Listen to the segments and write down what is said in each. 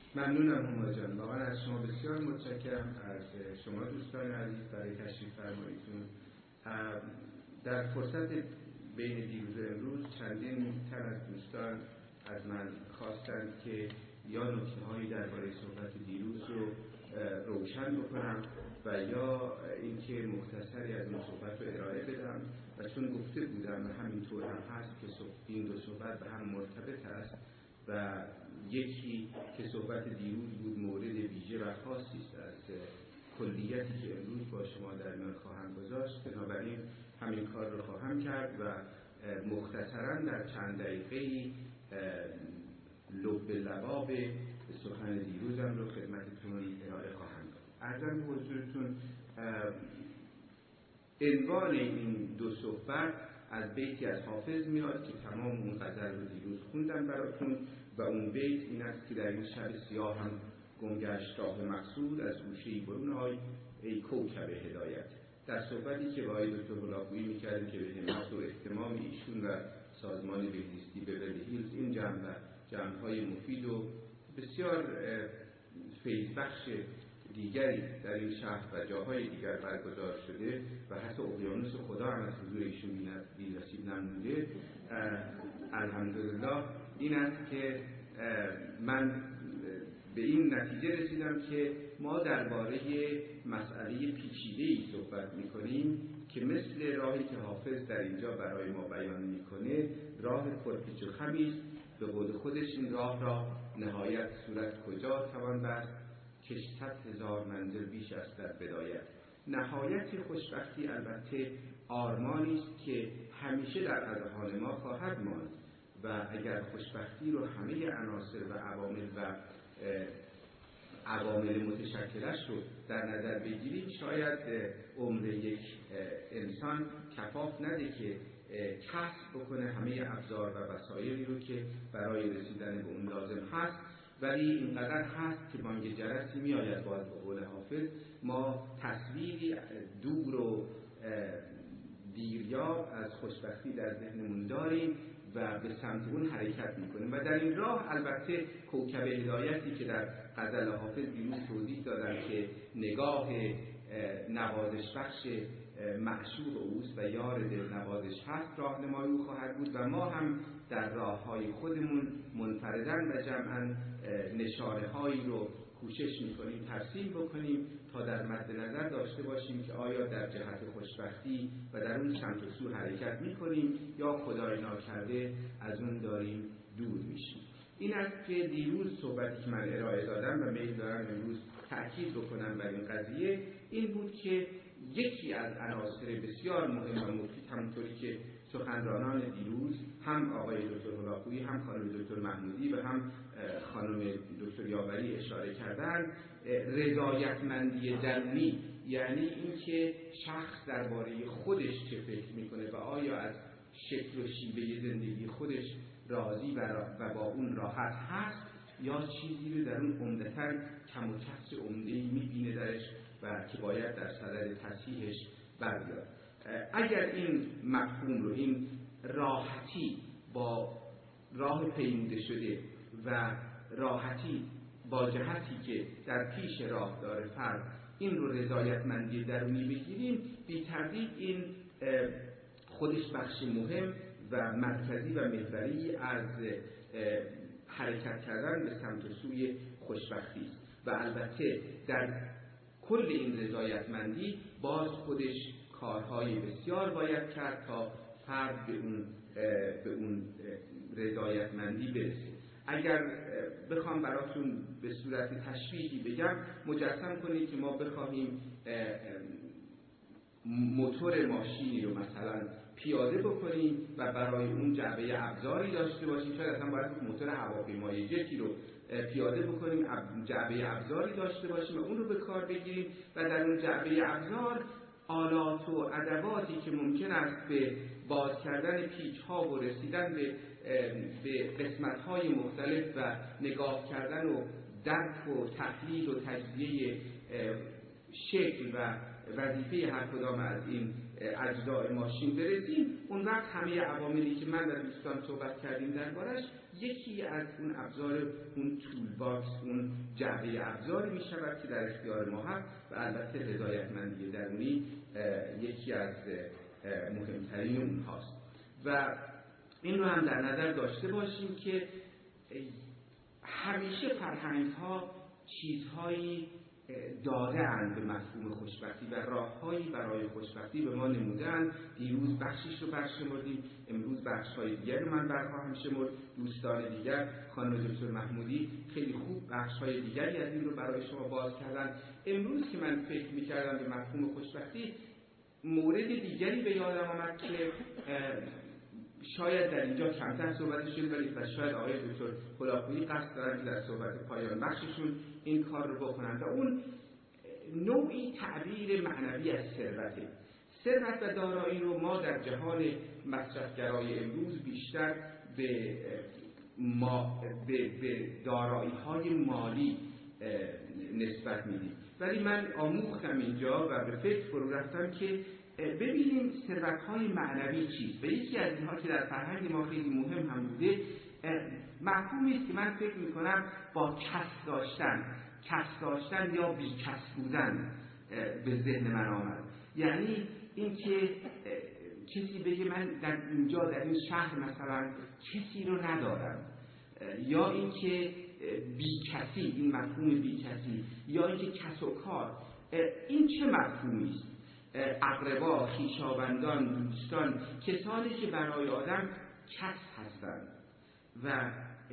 ممنونم هما جان، واقعا از شما بسیار متشکرم، از شما دوستان عزیز برای تشریف فرماییتون. در فرصت بین دیروز و امروز چندین تن از دوستان از من خواستند که یا نکته‌هایی درباره صحبت دیروز رو روشن بکنم و یا اینکه مختصری از اون صحبت رو ارائه بدم و چون گفته بودم و همینطور هم هست که این دو صحبت به هم مرتبط است و یکی که صحبت دیروز بود مورد ویژه و خاصی است از کلیتی که امروز با شما در میان خواهم گذاشت، بنابراین همین کار رو خواهم کرد و مختصراً در چند دقیقه‌ای لب لباب سخن دیروزم رو خدمتتون ارائه خواهم داد. عرضم به حضورتون عنوان این دو صحبت از بیتی از حافظ میاد که تمام اون غزل رو دیروز خوندم براتون و اون بیت این است که در این شب سیاه هم گمگشت راه مقصود از گوشه‌ای برون آی ای کوکب هدایت. در صحبتی که با آقای دکتر هلاکویی می‌کردیم که به همت و اهتمام ایشون و سازمان بهزیستی بیورلی هیلز این جمع‌های مفید و بسیار فیض‌بخش دیگری در این شهر و جاهای دیگر برگزار شده و حتی اقیانوس خدا هم از حضور ایشون بی‌نصیب نمونده. الحمدلله این است که من به این نتیجه رسیدم که ما درباره مسئله پیچیده‌ای صحبت می‌کنیم که مثل راهی که حافظ در اینجا برای ما بیان می‌کنه راه پرپیچ و خمی است. به قول خودش این راه را نهایت صورت کجا توان بست که 100,000 منزل بیش است در بدایت. نهایت خوشبختی البته آرمانی است که همیشه در اذهان ما خواهد ماند و اگر خوشبختی رو همه عناصر و عوامل متشکلش رو در نظر بگیریم شاید عمر یک انسان کفاف نده که کسب بکنه همه ابزار و وسایلی رو که برای رسیدن به اون لازم هست، ولی اینقدر هست که بانگ جرسی می آید. باز به قول حافظ ما تصویری دور و دیریاب از خوشبختی در ذهنمون داریم و به سمت اون حرکت میکنیم و در این راه البته کوکب هدایتی که در غزل حافظ دیروز توضیح دادم که نگاه نوازش بخش معشوق اوست و یار دل نوازش هست راهنمای او خواهد بود و ما هم در راههای خودمون منفرداً و جمعاً نشانه هایی رو کوشش میکنیم ترسیم بکنیم تا در مد نظر داشته باشیم که آیا در جهت خوشبختی و در اون سمت و سو حرکت میکنیم یا خدای ناکرده از اون داریم دور میشیم. این است که دیروز صحبتی که من ارائه دادم و میل دارم امروز تأکید بکنم بر این قضیه این بود که یکی از عناصر بسیار مهم و مفید همونطوری که سخنرانان دیروز هم آقای دکتر هلاکویی هم خانم دکتر محمودی و هم خانم دکتر یاوری اشاره کردن رضایتمندی درونی، یعنی اینکه شخص درباره خودش چه فکر میکنه و آیا از شکل و شیوه زندگی خودش راضی و با اون راحت هست یا چیزی رو در اون عمدتاً کم و کسر عمده‌ای میبینه درش و که باید در صدد تصحیحش بیاد. اگر این مفهوم رو، این راحتی با راه پیموده شده و راحتی با جهتی که در پیش راه داره فرد این رو رضایتمندی درونی بگیریم، بی تردید این خودش بخش مهم و مرکزی و محوری از حرکت کردن به سمت و سوی خوشبختی است و البته در کل این رضایتمندی باز خودش کارهای بسیار باید کرد تا فرد به اون رضایتمندی برسه. اگر بخوام براتون به صورت تشبیهی بگم، مجسم کنید که ما بخواهیم موتور ماشینی رو مثلا پیاده بکنیم و برای اون جعبه ابزاری داشته باشیم، شاید اصلا باید موتور هواپیمای جتی رو پیاده بکنیم، جعبه ابزاری داشته باشیم و اون رو به کار بگیریم و در اون جعبه ابزار آلات و ادواتی که ممکن است به باز کردن پیچ ها و رسیدن به قسمت های مختلف و نگاه کردن و درک و تحلیل و تجزیه شکل و وظیفه هر کدام از این اجزای ماشین برسیم، اون وقت همه عواملی که من و دوستان صحبت کردیم دربارش یکی از اون ابزار، اون تول باکس، اون جعبه ابزاری می شود که در اختیار ما هست و البته رضایتمندی درونی یکی از مهمترین اونهاست. و این رو هم در نظر داشته باشیم که همیشه فرهنگ‌ها چیزهایی داده‌اند به مفهوم خوشبختی و راههایی برای خوشبختی به ما نموده‌اند. دیروز بخشیش رو برشمردیم، امروز بخش‌های دیگر رو من برخواهم شمرد. دوستان دیگر، خانم دکتر محمودی خیلی خوب بخش‌های دیگری از این رو برای شما باز کردن. امروز که من فکر می‌کردم به مفهوم خوشبختی، مورد دیگری به یادم آمد که شاید در اینجا کمتر صحبت شده، ولی شاید آقای دکتر هلاکویی قصد دارن که در صحبت پایان بخششون این کار رو بکنن و اون نوعی تعبیر معنوی از ثروته. ثروت و دارایی رو ما در جهان مصرفگرای امروز بیشتر به دارایی‌های مالی نسبت میدیم، ولی من آموختم اینجا و به فکر فرو رفتم که ببینیم ثروت‌های معنوی چیست. و یکی از اینها که در فرهنگ ما خیلی مهم هم بوده، مفهومی است که من فکر می‌کنم با کسب داشتن یا بی‌کسب بودن به ذهن من آمد. یعنی اینکه کسی بگه من در اینجا در این شهر مثلا کسی رو ندارم، یا اینکه بی‌کسی، این مفهوم بی‌کسی، یا اینکه کسب و کار، این چه مفهومی است؟ اقربا، خویشاوندان، دوستان، کسانی که برای آدم کس هستند و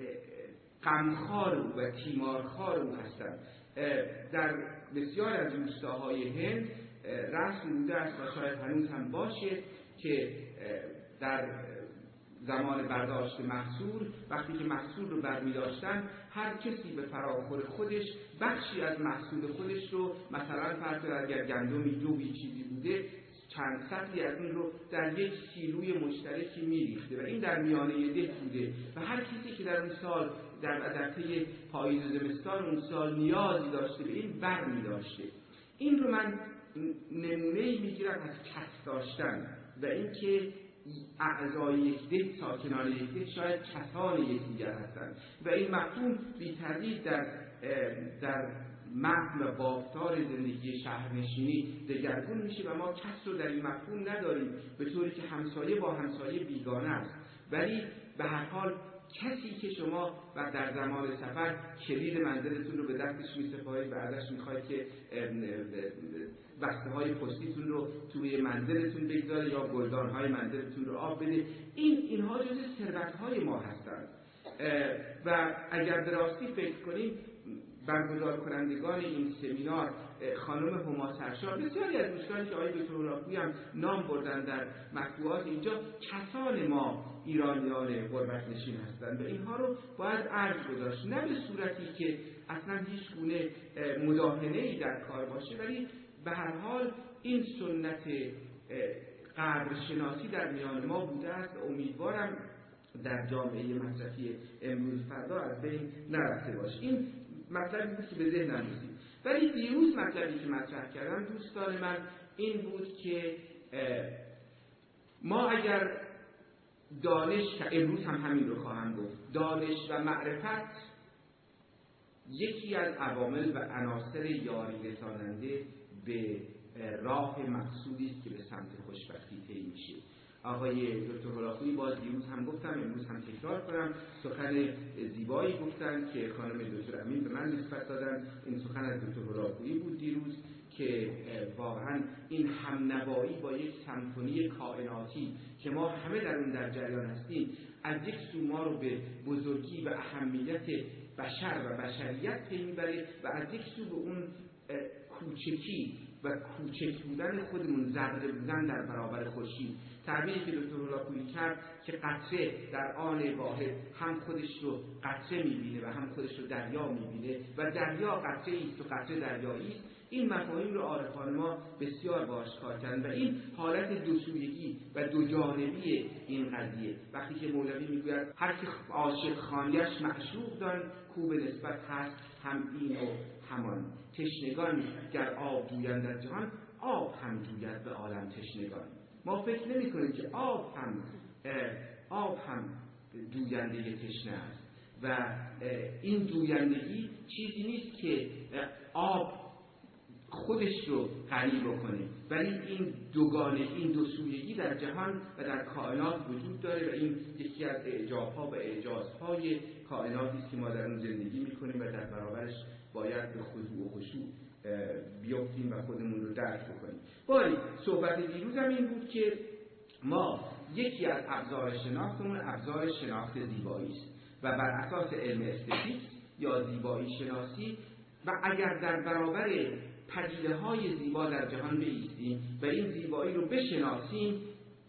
غمخوار او و تیمارخوار او هستند. در بسیار از روستاهای هند رسم بوده است و شاید هنوز هم باشه که در زمان برداشت محصول، وقتی که محصول رو برمی داشتن، هر کسی به فراخور خودش بخشی از محصول خودش رو، مثلا فرض اگر گندمی جوی چیزی بوده، چند سطلی از اون رو در یک سیلوی مشترکی میریخته و این در میانه ده بوده و هر کسی که در اون سال در طی پاییز و زمستان اون سال نیازی داشته به این برمی داشته. این رو من نمونه‌ای میگیرم از کس داشتن و اینکه اعضای یک ده، ساکنان یک ده شاید کسان یکدیگر هستند و این مفهوم بی تردید در متن و بافتار زندگی شهرنشینی دگرگون میشه و ما کس رو در این مفهوم نداریم به طوری که همسایه با همسایه بیگانه است، ولی به هر حال کسی که شما و در زمان سفر کلید منزلتون رو به دستش می‌سپارید و ازش می‌خواید که بسته‌های پستیتون رو توی منزلتون بگذاره یا گلدان‌های منزلتون رو آب بده، اینها جزء ثروت‌های ما هستند. و اگر به راستی فکر کنیم، برگزار کنندگان این سمینار خانم هما سرشار، بسیاری از دوستانی که آقای دکتر هلاکویی هم نام بردن در مطبوعات اینجا، کسان ما ایرانیان غربت نشین هستند و اینها رو باید ارج گذاشت، نه به صورتی که اصلا هیچ گونه مداهنه‌ای در کار باشه، ولی به هر حال این سنت قدرشناسی در میان ما بوده است. امیدوارم در جامعه مصرفی امروز فردا از بین نرفته باشه. این مطلبی بود که به ذهنم رسید. ولی دیروز مطلبی که مطرح کردم دوستان من این بود که ما اگر دانش، امروز هم همین رو خواهم گفت، دانش و معرفت یکی از عوامل و عناصر یاری رساننده به راه مقصودی است که به سمت خوشبختی طی میشه. آقای دکتر هلاکویی باز دیروز هم گفتم، امروز هم تکرار کنم، سخن زیبایی گفتن که خانم دکتر امین به من نسبت دادن. این سخن از دکتر هلاکویی بود دیروز که واقعا این همنوایی با یک سمفونی کائناتی که ما همه در اون در جریان هستیم، از یک سو ما رو به بزرگی و اهمیت بشر و بشریت پی میبره و از یک سو به اون کوچکی و کوچک بودن خودمون ذره بودن در برابر خورشید. تعبیری که دکتر هلاکویی کرد که قطره در آن واحد هم خودش رو قطره میبینه و هم خودش رو دریا میبینه و دریا قطره ایست و قطره دریایی است، این مفاهیم رو عارفان ما بسیار باهاش کار کردن و این حالت دوسویگی و دوجانبی این قضیه. وقتی که مولوی میگوید هر که عاشق خانیش معشوق دان، کو به نسبت هست هم این و همان، تشنگان گر آب جویند از جهان، آب هم جوید به عالم تشنگان. ما فکر نمی کنیم که آب هم جوینده تشنه است و این جویندگی چیزی نیست که آب خودش رو غنی بکنه، ولی این دوگانه، این دو سویگی در جهان و در کائنات وجود داره و این یکی از اعجاب‌ها و اعجازهای کائناتی است که ما در اون زندگی می‌کنیم و در برابرش باید به خضوع و خشوع بیافتیم و خودمون رو درک بکنیم. باری صحبت دیروزم این بود که ما یکی از ابزار شناختمون ابزار شناخت زیبایی است و بر اساس علم استتیک یا زیبایی شناسی و اگر در برابر پدیده‌های زیبا در جهان بایستیم و این زیبایی رو بشناسیم،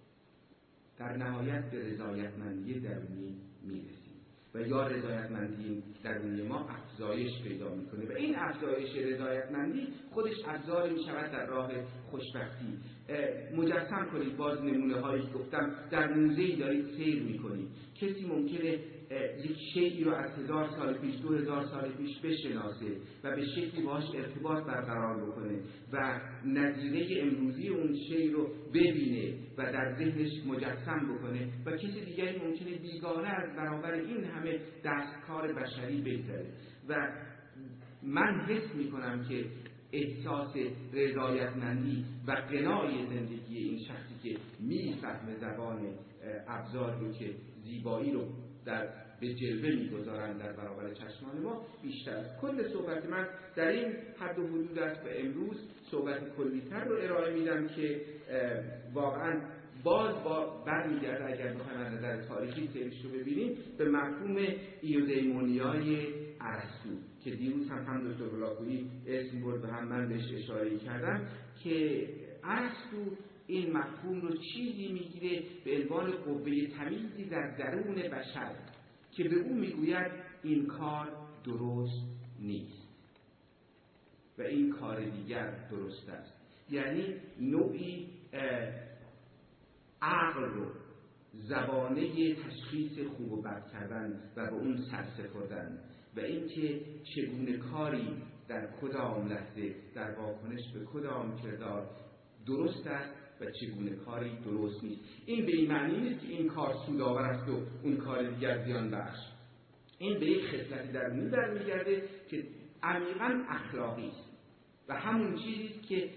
در نهایت به رضایتمندی درونی میرسیم و یا رضایتمندی درونی ما افزایش پیدا میکنه و این افزایش رضایتمندی خودش ابزار میشود در راه خوشبختی. مجسم کنید، باز نمونه هایی که گفتم، در موزه‌ای دارید سیر میکنید، کسی ممکنه یک شیئی رو از 1000 سال پیش 2000 سال پیش بشناسه و به شکلی باهاش ارتباط برقرار بکنه و نظیره امروزی اون شیء رو ببینه و در ذهنش مجسم بکنه و کسی دیگری ممکنه بیگانه از برابر این همه دستکار بشری بگذره و من حس میکنم که احساس رضایتمندی و قنای زندگی این شخصی که میفهمه زبان ابزار رو که زیبایی رو به جلوه میگذارن در برابر چشمان ما بیشتر است. کل صحبت من در این حد و حدود است و امروز صحبت کلی‌تر رو ارائه میدم که واقعا باز برمیگرده اگر بخوایم از نظر تاریخی سیرش رو ببینیم به مفهوم ایودیمونیای ارسطو که دیروز هم دکتر هولاکویی اسم برد و هم من بهش اشاره کردم که ارسطو این مفهوم رو چیزی میگیره به عنوان قوه تمیزی در درون بشر که به او میگوید این کار درست نیست و این کار دیگر درست است. یعنی نوعی عقل رو زبانه تشخیص خوب و بد کردن و به اون سرسپردن و اینکه چگونه کاری در کدام لحظه در واکنش به کدام کردار درست است و چگونه کاری درست نیست. این به این معنی نیست که این کار سودآور است و اون کار دیگر زیان بخش. این به یک خصلت درونی برمیگرده که عمیقاً اخلاقی است و همون چیزی است که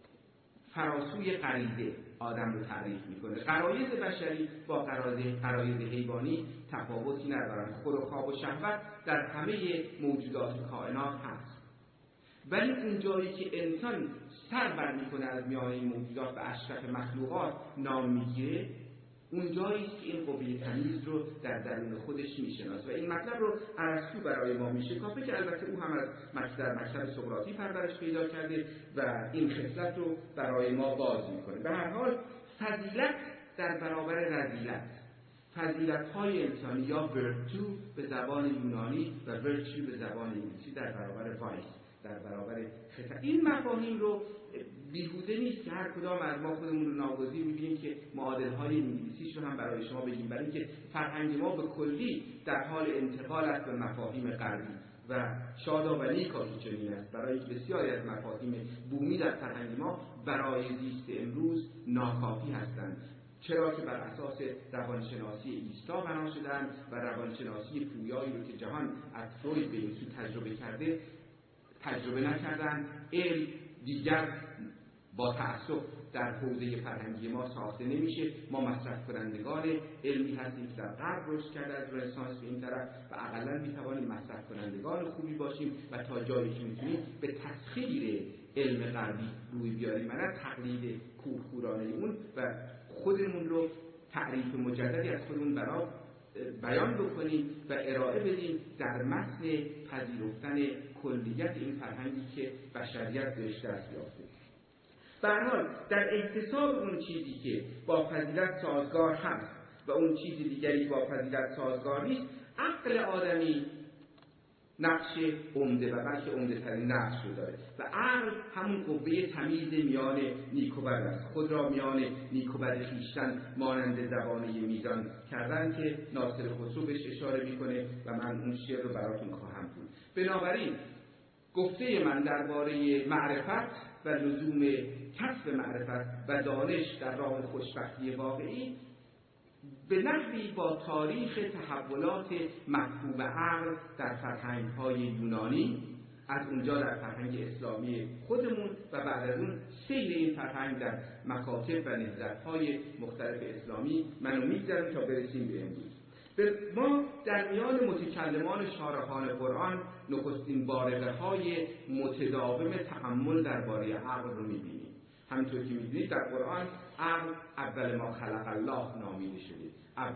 فراسوی غریزه آدم رو تعریف میکنه. غرایز بشری با غرایز حیوانی تفاوتی ندارند. خور و خواب و شهوت در همه موجودات کائنات هست، ولی اون جایی که انسان سر بر میکنه از میان این موجودات و اشرف مخلوقات نام میگیره، اون جایی است که این قوه تمیز رو در درون خودش میشناسه و این مطلب رو ارسطو برای ما میشکافه که البته او هم از در مکتب سقراطی پرورش پیدا کرده و این خصلت رو برای ما باز میکنه. به هر حال فضیلت در برابر رذیلت، فضیلت‌های انسانی یا ورتو به زبان یونانی و ورچو به زبان انگلیسی در برابر وایس، در برابر خطا، این مفاهیم رو بیهوده نیست که هر کدام از ما خودمون رو ناگزیر می‌بینیم که معادل‌های انگلیسیش رو هم برای شما بگیم، برای اینکه فرهنگ ما به کلی در حال انتقال است به مفاهیم غربی و شادا و نیکا چنین است، برای اینکه بسیاری از مفاهیم بومی در فرهنگ ما برای زیست امروز ناکافی هستند، چرا که بر اساس روانشناسی ایستا بنا شدن و روانشناسی پویایی رو که جهان از فروید به این سو تجربه نکردن. علم دیگر با تعصب در حوزه فرهنگی ما ساخته نمیشه. ما مصرف کنندگان علمی هستیم که در غرب رشد کرده از رنسانس به این طرف و اقلا میتوانیم مصرف کنندگان خوبی باشیم و تا جایی که میتونیم به تسخیر علم غربی روی بیاریم، نه تقلید کورکورانه اون و خودمون رو تعریف مجددی از خودمون بیان بکنیم و ارائه بدیم در متن پذیرفتن کلیت این فرهنگی که بشریت بهش دست یافته. به هر حال در احتساب اون چیزی که با فضیلت سازگار هست و اون چیزی دیگری با فضیلت سازگار نیست، عقل آدمی نقش عمده و بلکه عمده ترین نقش رو داره و عقل همون قوه تمیز میان نیک و بد است، خود را میان نیک و بد خویشتن مانند زبانه میزان کردن که ناصر خسرو بهش اشاره میکنه و من اون شعر رو براتون خواهم خوند. بنابراین گفته من درباره معرفت و لزوم کسب معرفت و دانش در راه خوشبختی واقعی به نحوی با تاریخ تحولات مفهوم عقل در فرهنگ‌های یونانی، از اونجا در فرهنگ اسلامی خودمون و بعد از اون سیر این فرهنگ در مکاتب و نهضت‌های مختلف اسلامی منو می‌گذارم تا برسیم به امروز. ما در میان متکلمان شارحان قرآن نخستین بارقه‌های متداوم تأمل درباره عقل رو می‌بینیم. همونطور که می‌دونید در قرآن عقل اول ما خلق الله نامیده شده.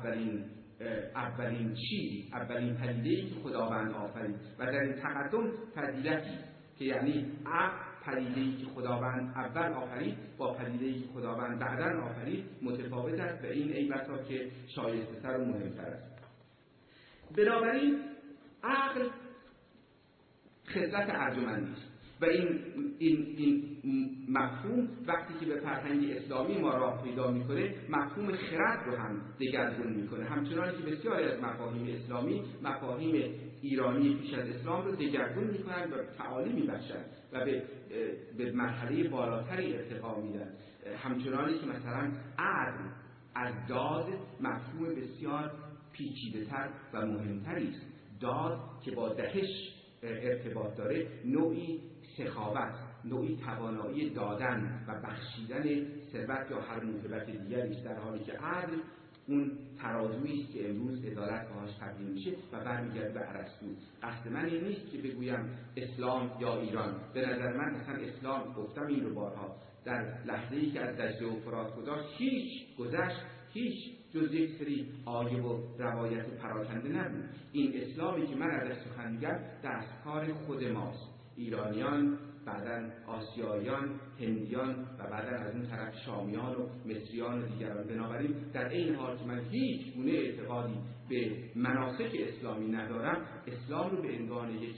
اولین چیز، اولین پدیده‌ای که خداوند آفرید و در این تقدم فضیلتی که یعنی عقل پدیده‌ای که خداوند اول آفرید با پدیده‌ای که خداوند بعداً آفرید متفاوت است و این ای بسا که شایسته‌تر و مهمتر است. بنابراین عقل خصلت ارجمندی است و این مفهوم وقتی که به فرهنگ اسلامی ما راه پیدا میکنه مفهوم خرد رو هم دگرگون میکنه، همچنان که بسیاری از مفاهیم اسلامی مفاهیم ایرانی پیش از اسلام رو دگرگون میکنن و تعالی میبخشن و به مرحله بالاتری ارتقا میدن. همچنانی که مثلا عدل از داد مفهوم بسیار پیچیده‌تر و مهمتری است. داد که با دهش ارتباط داره، نوعی سخاوت، نوعی توانایی دادن و بخشیدن ثروت یا هر موهبت دیگری است، در حالی که عدل اون ترازویی است که امروز عدالت باهاش تبیین میشه و برمیگرده به ارسطو. قصد من این نیست که بگویم اسلام یا ایران. به نظر من مثلا اسلام، گفتم این رو بارها، در لحظه‌ای که از دجله و فرات گذشت هیچ جز یک سری آیه و روایت پراکنده نبود. این اسلامی که من ازش سخن میگم دستکار خود ماست، ایرانیان، بعداً آسیاییان، هندیان و بعداً از اون طرف شامیان و مصریان و دیگران. بنابراین در این حال که من هیچ گونه اعتقادی به مناسک اسلامی ندارم، اسلام رو به عنوان یک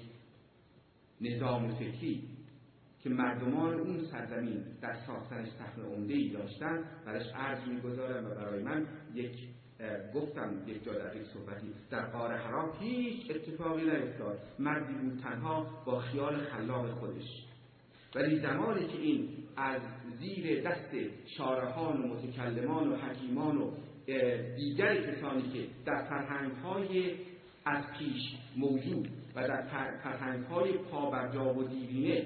نظام فکری که مردمان اون سرزمین در ساختنش سهم عمده‌ای داشتن برش ارج می‌گذارم و برای من گفتم یک جا در یک صحبتی در غار حرا هیچ اتفاقی نیفتاد، مردی بود تنها با خیال خلاق خودش. ولی زمانی که این از زیر دست شارحان و متکلمان و حکیمان و دیگر کسانی که در فرهنگ‌های از پیش موجود و در فرهنگ‌های پابرجا و دیرینه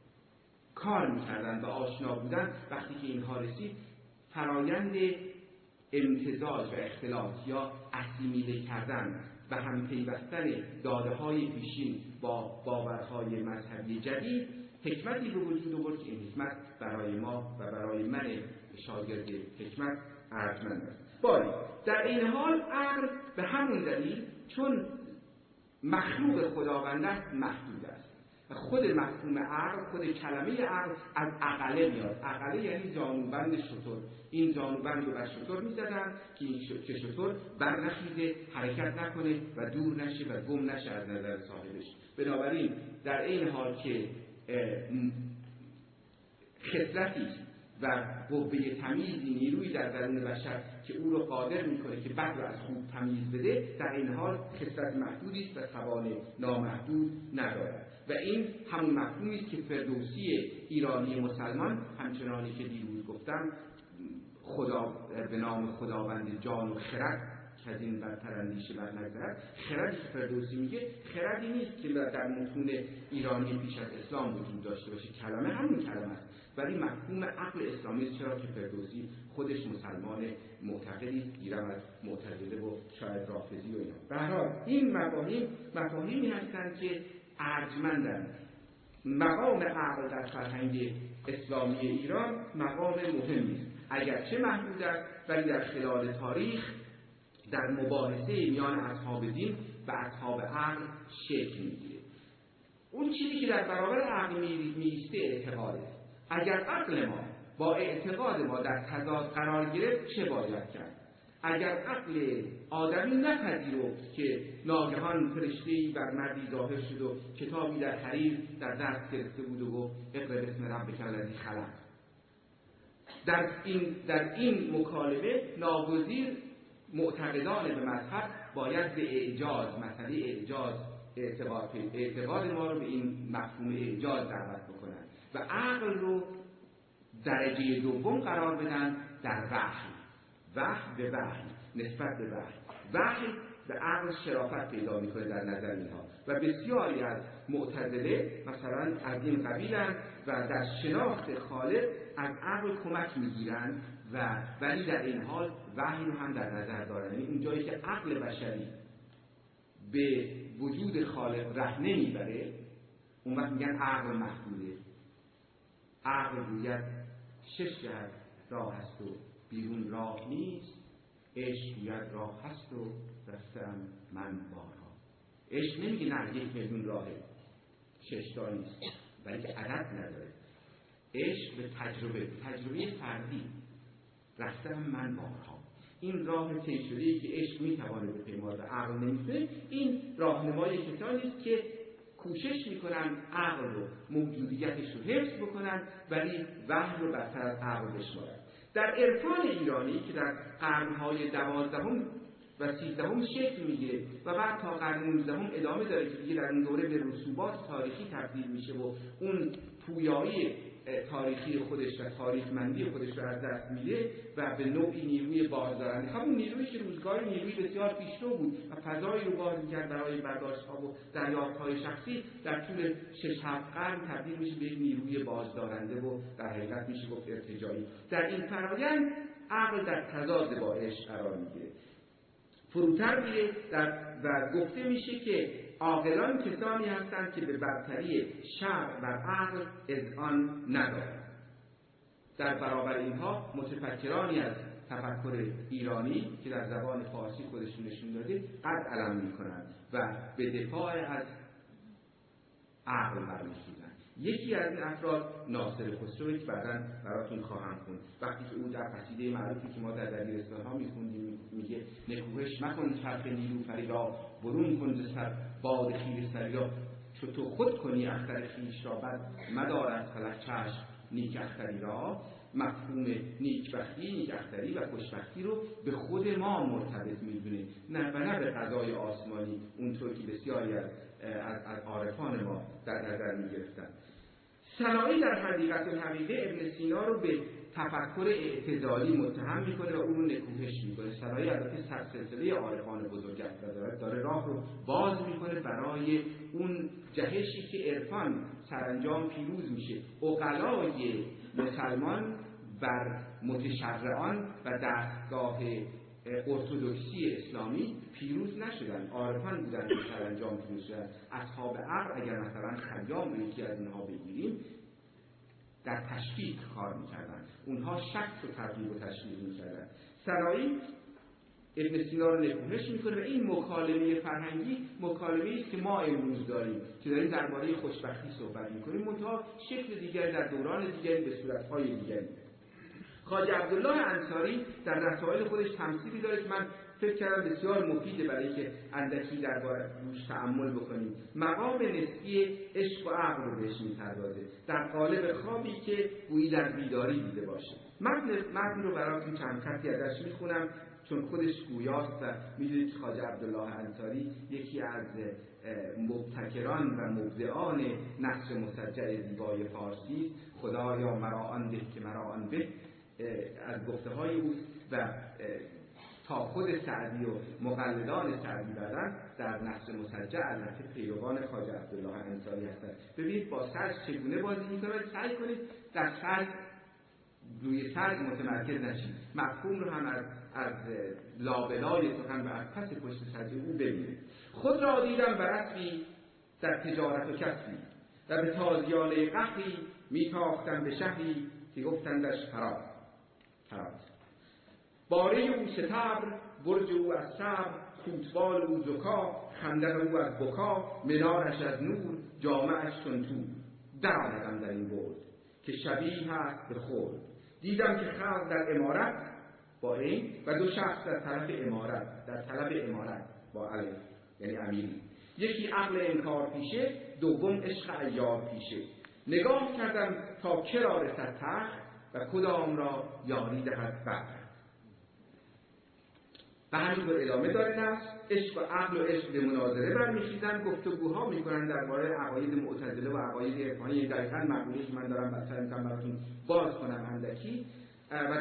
کار می‌کردند و آشنا بودند، وقتی که اینها رسید فرایند امتزاج و اختلاط یا اسیمیله کردن و هم پیوستن داده‌های پیشین با باورهای مذهبی جدید حکمتی به وجود آورد که این حکمت برای ما و برای من شاگرد حکمت ارجمند است. باری در این حال عقل به همون دلیل چون مخلوق خداوند است محدود است و خود مفهوم عقل، خود کلمه عقل از عقله میاد. عقله یعنی زانوبند شتر. این زانوبند رو بر شتر میزدن که شتر بر نخیزه، حرکت نکنه و دور نشه و گم نشه از نظر صاحبش. بنابراین در این حال که خصلتی و قوه تمیزی، نیروی در درون بشر که او رو قادر میکنه که بد رو از خوب تمیز بده، در این حال خصلت محدودی است و توان نامحدود ندارد. و این همون مفهومی است که فردوسی ایرانی مسلمان، همچنانی که دیروز گفتم، خدا به نام خداوند جان و خرد که از این برتر اندیشه بر نگذرد، خردی که فردوسی میگه خردی نیست که در متون ایرانی پیش از اسلام وجود داشته باشه. کلمه همون کلمه است، ولی مفهوم عقل اسلامی است، چرا که فردوسی خودش مسلمان معتقدی است، گیرم از معتزله و شاید رافضی و اینا. به هر حال این مفاهیمی هستند که ارجمندند. مقام عقل در فرهنگ اسلامی ایران مقام مهمی است، اگرچه محدود است، ولی در خلال تاریخ در مباحثه میان اصحاب دین و اصحاب عقل شکل میگیره. اون چیزی که در برابر عقل میسته اعتقاده. اگر عقل ما با اعتقاد ما در تضاد قرار گرفت چه باید کرد؟ اگر عقل آدمی نپذیرفت که ناگهان فرشته‌ای بر مردی ظاهر شد و کتابی در حریر در دست گرفته بود و گفت اقرأ باسم ربک الذی خلق، در این مکالمه ناگزیر معتقدان به مذهب باید به اعجاز، مسئله اعجاز اعتقاد ما رو به این مفهوم اعجاز دعوت بکنن و عقل رو درجه دوم قرار بدن در وحی به وحی، نسبت به وحی به عقل شرافت پیدا میکنه در نظر اینها و بسیاری از معتزله مثلا از این قبیلن و در شناخت خالق از عقل کمک میگیرن و ولی در این حال وحی رو هم در نظر دارن. یعنی اون جایی که عقل بشری به وجود خالق ره نمیبره اون وقت میگن عقل محدوده. عقل گوید 6 جهت راه هست و بیرون راه نیست، عشق گوید راه هست و رفتم من بارها. عشق نمیگه نه 1,000,000 راهه 6 تا نیست، ولی که عدد نداره. عشق به تجربه فردی رفتم من بارها. این راه طی شده‌ای که عشق میتواند به پیمان و عقل نمیتونه، این راهنمای کسانی است که کوشش میکنن عقل رو موجودیتش رو حفظ بکنن ولی وحی رو برتر از عقل بشمارن. در عرفان ایرانی که در قرن‌های 12 و 13 شکل میگیره و بعد تا قرن 19 ادامه داره که دیگه در اون دوره به رسوبات تاریخی تبدیل میشه و اون پویایی تاریخی خودش و تاریخمندی خودش رو از دست میده و به نوعی نیروی بازدارنده، همون نیرویی که روزگاری نیروی بسیار پیشرو بود و فضایی رو باز می‌کرد برای برداشت‌ها و دریافت‌های شخصی، در طول 6-7 قرن تبدیل میشه به یک نیروی بازدارنده و در حقیقت میشه گفت ارتجاعی. در این فرآیند عقل در تضاد با عشق قرار میگیره، فروتر میره و گفته میشه که عاقلان کسانی هستند که به برتری شرع بر عقل اذعان ندارند. در برابر اینها متفکرانی از تفکر ایرانی که در زبان فارسی خودشون نشون داده قد علم میکنند و به دفاع از عقل برمیخیزند. یکی از این افراد ناصر خسروی که بعداً براتون خواهم خوند. وقتی که او در قصیده معروفی که ما در دبیرستان‌ها میخوندیم میگه نکوهش مکن چرخ نیلوفری را، برون کن ز سر باد خیره سری را، چو تو خود کنی اختر خویش را، بد مدار از فلک چشم نیک اختری را. مفهوم نیکبختی، نیک اختری و خوشبختی رو به خود ما مرتبط میدونه، نه به قضای آسمانی اونطور که بسیاری از عارفان ما در نظر میگرفتن. سنایی در حقیقت الحقیقه ابن سینا رو به تفکر اعتزالی متهم میکنه و اون رو نکوهش میکنه. سنایی البته سلسله عارفان بزرگ داره راه رو باز میکنه برای اون جهشی که عرفان سرانجام پیروز میشه. عقلای مسلمان بر متشرعان و دستگاه ارتدوکسی اسلامی پیروز نشدن، عارفان بودن که سرانجام پیروز شدن. اصحاب عقل اگر مثلا خیام رو یکی از اینها بگیریم در تشکیک کار میکردن، اونها شک و تبدیل و تشکیل میکردن. سنایی ابن سینا رو نکوهش میکنه و این مکالمه فرهنگی مکالمه‌ای است که ما امروز داریم که داریم درباره خوشبختی صحبت میکنیم، منتها شکل دیگری در دوران دیگری به صورت‌های دیگری. خواجه عبدالله انصاری در رسائل خودش تمثیلی داره که من فکر کردم بسیار مفیده برای که اندکی درباره روش تأمل بکنیم. مقام نسبی عشق و عقل رو بهش می‌پردازه در قالب خوابی که گویی در بیداری دیده باشه. متن رو براتون چند خطی ازش میخونم چون خودش گویاست و میدونید که خواجه عبدالله انصاری یکی از مبتکران و مبدعان نثر مسجع زیبای فارسی، خدایا مرا آن ده که مرا آن به، از گفته های اوست و تا خود سعدی و مقلدان سعدی بعدن در نثر مسجع البته پیروان خواجه عبدالله انصاری هستند. ببینید با سرد چگونه بازی میکنه، سعی کنید در سرد روی سرد متمرکز نشید، مفهوم رو هم از لابلای سخن و از پس پشت سرد او ببینید. خود را دیدم بر اسبی در تجارت و کسبی و به تازیانه قحطی میتاختم به شهری که گفتندش فرات. باره او ستبر، برج او از صبر، کوتوال او زکا، خندق او از بکا، منارش از نور، جامعش چون تو. در آمدم در این برد که شبیه هست به خورد. دیدم که خلق در امارت با این و دو شخص در طلب امارت با الف یعنی امیری. یکی عقل انکار پیشه، دوم عشق عیار پیشه. نگاه کردم تا که را رسد تخت و کدام را یاری دهد بخت. و همینطور ادامه داره نص. عشق و عقل و عشق به مناظره برمیخیزند، گفتگوها میکنن درباره عقاید معتزله و عقاید عرفانی. دقیقاً مقوله‌ای که من دارم سعی می‌کنم براتون باز کنم اندکی، و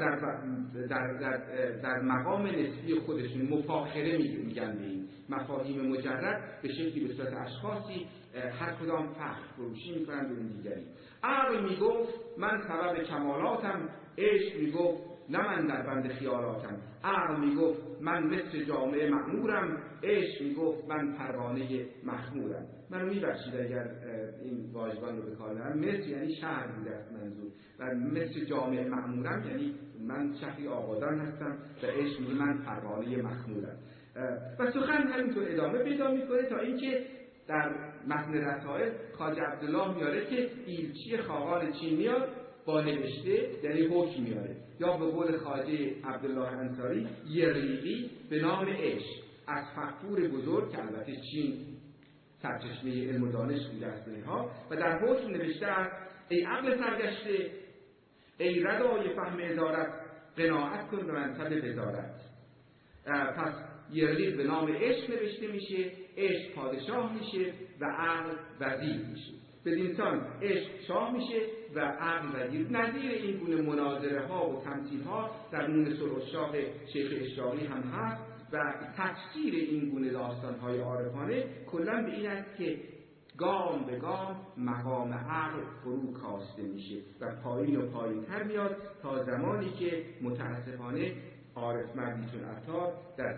در مقام نسبی خودشون مفاخره میگن به این مفاهیم مجرد به شکلی به صورت اشخاصی هر کدام فخر فروشی میکنن به اون دیگری. عقل میگفت من سبب کمالاتم، عشق میگفت نه من در بند خیالاتم. عقل میگفت من مثل جامعه مأمورم، عشق میگفت من پروانه مخمورم. منو میبخشید اگر این واژگان رو به کار برم. مثل یعنی شهر بوده است منظور، و مثل جامعه مأمورم یعنی من شهری آبادان هستم، و عشق میگه من پروانه مخمورم. و سخن همینطور ادامه پیدا میکنه تا اینکه در متن رسائل خواجه عبدالله میاره که ایلچی خاقان چین میاد با نوشته، یعنی حکم میاره، یا به قول خواجه عبدالله انصاری یرلیقی به نام عشق از فغفور بزرگ که البته چین سرچشمه علم و دانش بوده است اینها، و در حکم نوشته است ای عقل سرگشته، ای ردای فهم ادارت، قناعت کن به منصب وزارت. پس یرلیق به نام عشق نوشته میشه، عشق پادشاه میشه و عقل وزیر میشه. بدینسان عشق شاه میشه و عقل وزیر. نظیر این گونه مناظره ها و تمثیل ها در نون سرخشاق شیخ اشراقی هم هست و تفسیر این گونه داستان های عارفانه کلا به این است که گام به گام مقام عقل فرو کاسته میشه و پایین و پایین تر میاد تا زمانی که متاسفانه عارف مردی چون عطار در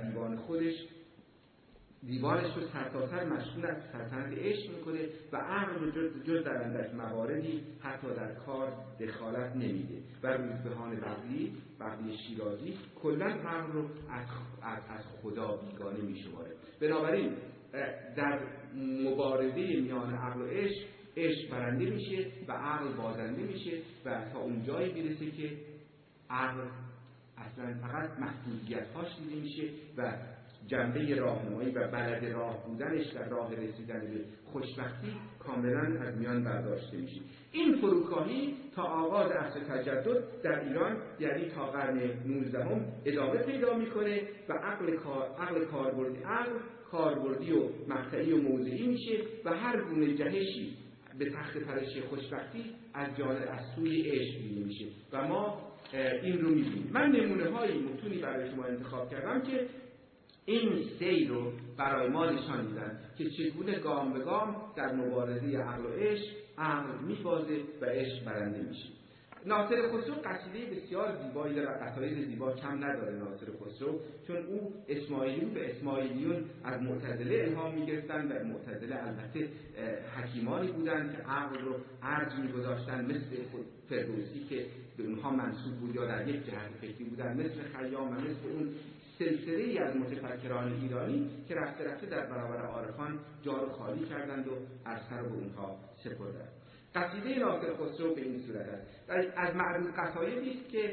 دیوانش رو سرتاسر مشغول از سلطنت عشق میکنه و عقل رو جز در اندک مواردی حتی در کار دخالت نمیده و روزبهان بغلی شیرازی کلا عقل رو از خدا بیگانه میشماره. بنابراین در مبارزه میان عقل و عشق برنده میشه و عقل بازنده میشه و تا اون جایی میرسه که عقل اصلا فقط محدودیت‌هاش دیده میشه و جنبه راهنمایی و بلد راه بودنش در راه رسیدن به خوشبختی کاملا از میان برداشته میشه. این فروکاهی تا آغاز عصر تجدد در ایران یعنی تا قرن 19 ادامه پیدا میکنه و عقل کاربردی و مقطعی و موضعی میشه و هر گونه جهشی به تخت پرش خوشبختی از سوی عشق دیده میشه و ما این رو میبینیم. من نمونه های متونی برای شما انتخاب کردم که این سیر رو برای ما نشان میدن که چگونه گام به گام در مبارزه عقل و عقل میبازه و عشق برنده میشه. ناصر خسرو قصیده بسیار زیبایی داره و قصاید زیبا کم نداره ناصر خسرو، چون او اسماعیلیون به اسماعیلیون از معتزله الهام میگرفتن و معتزله البته حکیمانی بودن که عقل رو ارج میگذاشتن، مثل فردوسی که به اونها منسوب بود یا در یک جهت فکری بودن، مثل خیام و مثل اون سلسله ای از متفکران ایرانی که رفته رفته در برابر عارفان جا رو خالی کردند و عرصه رو به اونها سپردند. قصیده ناصر خسرو به این صورت است. از معروف قصایدی است که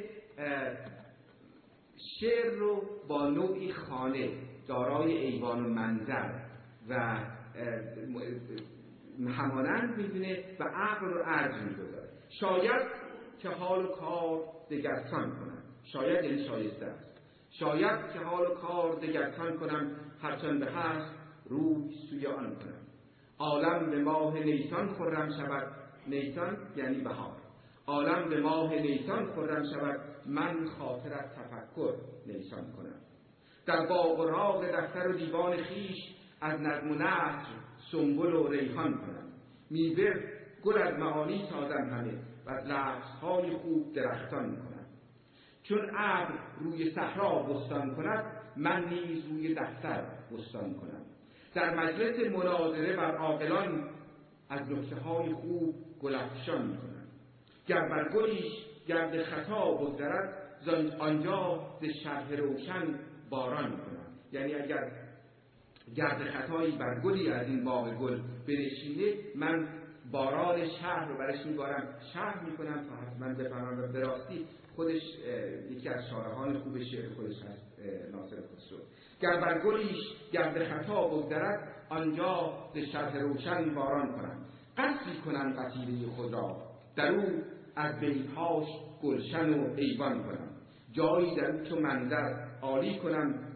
شعر رو با نوعی خانه دارای ایوان و منظر و همانند می‌دونه و عقل رو ارج می‌گذاره. شاید که حال و کار دگرسان کنم، شاید یعنی شایسته است، شاید که حال و کار دگرسان کنم، هرچند به هست روی سوی آن کنم. عالم به ماه نیسان خرم شود، نیسان یعنی بهار، عالم به ماه نیسان خرم شود، من خاطر از تفکر نیسان کنم. در باغ و راغ دفتر و دیوان خیش، از نظم و نثر سنبل و ریحان کنم. میوه گل از معانی سازم همه، و از لفظهای خوب درختان کنم. چون ابر روی صحرا بستان کند، من نیز روی دفتر بستان کنم. در مجلس مناظره بر عاقلان، از نکته‌های خوب گلفشان کنم. گر بر گلیش گرد خطا بگذرد، آنجا ز شرح روشن باران کنم. یعنی اگر گرد خطایی بر گلی از این باغ گل بنشینه، من باران شهر رو برش میبارم، شهر میکنم تا حتما بفهمم. و به راستی خودش یکی از شارحان خوب شعر خودش هست ناصر خسرو. گر بر گلیش گرد خطا بگذرد، آنجا ز شرح روشن باران کنم. قصری کنم قصیده خود را، در او از بیتهاش گلشن و ایوان کنم. جایی در او چو منظر عالی کنم،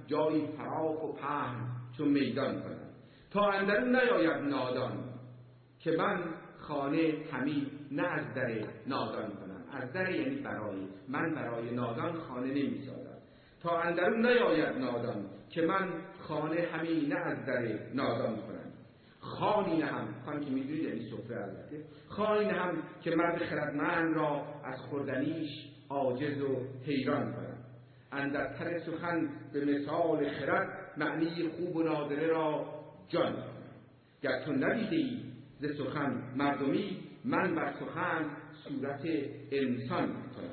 جایی فراخ و پهن چون میدان کنم. تا اندرون نیاید نادان که من خانه همی نه از در نادان کنم. از در یعنی برای من، برای نادان خانه نمی سازم. تا اندرون نیاید نادان که من خانه همی نه از در نادان کنم. خانی نهم، خان که میدونید یعنی سفره البته، خانی نهم که مرد خردمند را از خوردنیش عاجز و حیران کنم. اندر تر سخن به مثال خرد معنی خوب و نادره را جان کنم. گر تو ندیدی ز سخن مردمی من بر سخن صورت انسان کنم.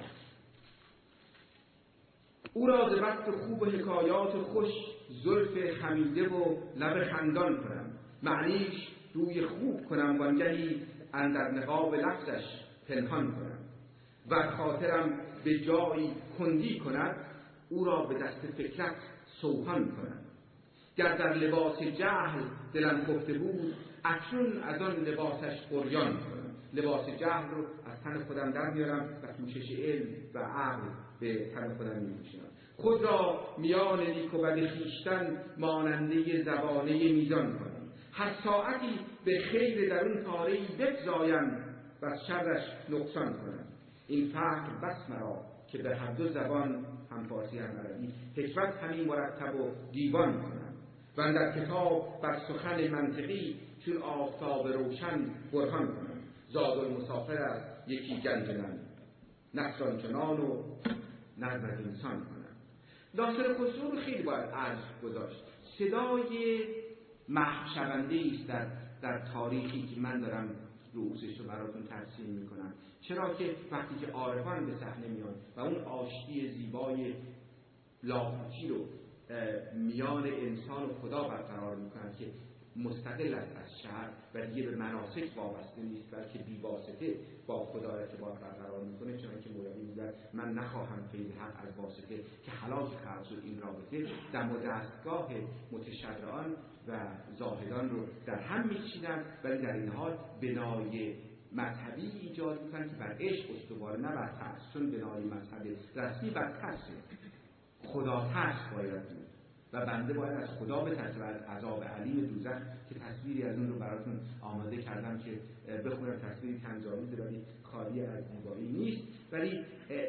او را ز وصف خوب و حکایات خوش زلف خمیده و لب خندان کنم. معنیش روی خوب کنم وانگهی اندر نقاب لفظش پنهان کنم. و خاطرم به جایی کندی کند او را به دست فکرت سوهان کنم. گر در لباس جهل دلم خفته بود اکنون از آن لباسش عریان کنم. لباس جهل رو از تن خودم در میارم و پوشش علم و عقل به تن خودم میپوشم. خود را میان نیک و بد خویشتن ماننده زبانه میزان کنم. هر ساعتی به خیر در اون پاره‌ای بفزایم و از شرش نقصان کنم. این فقر بس مرا که به هر دو زبان هم فارسی هم عربی حکمت همین مرتب و دیوان کنم. و در کتاب بر سخن منطقی چون آفتاب روشن برهان کنم. زاد المسافر از یکی گنج من نصران چنان و نظر انسان کنم. ناصر خسرو رو خیلی باید عرض گذاشت. صدای محو شونده است در تاریخی که من دارم رؤوسش رو براتون ترسیم میکنم. چرا که وقتی که عارفان به صحنه میان و اون آشتی زیبای لاهوتی رو میان انسان و خدا برقرار میکنن که مستقل است از شهر و دیگه به مناسک وابسته نیست بلکه بی‌واسطه با خدا ارتباط برقرار میکنه، چنانکه مولوی میگه من نخواهم فیض حق از واسطه که هلاک خلق شد این رابطه. دم و دستگاه متشرعان و زاهدان رو در هم میچینن ولی در این حال بنای مذهبی ایجاد میکنن که بر عشق استواره نه بر ترس، چون بنای مذهب رسمی بر ترسه. خدا ترس باید بود و بنده باید از خدا بترسه و از عذاب علیم دوزخ که تصویری از اون رو براتون آماده کردم که بخونم. تصویری طنزآمیزه ولی خالی از زیبایی نیست. ولی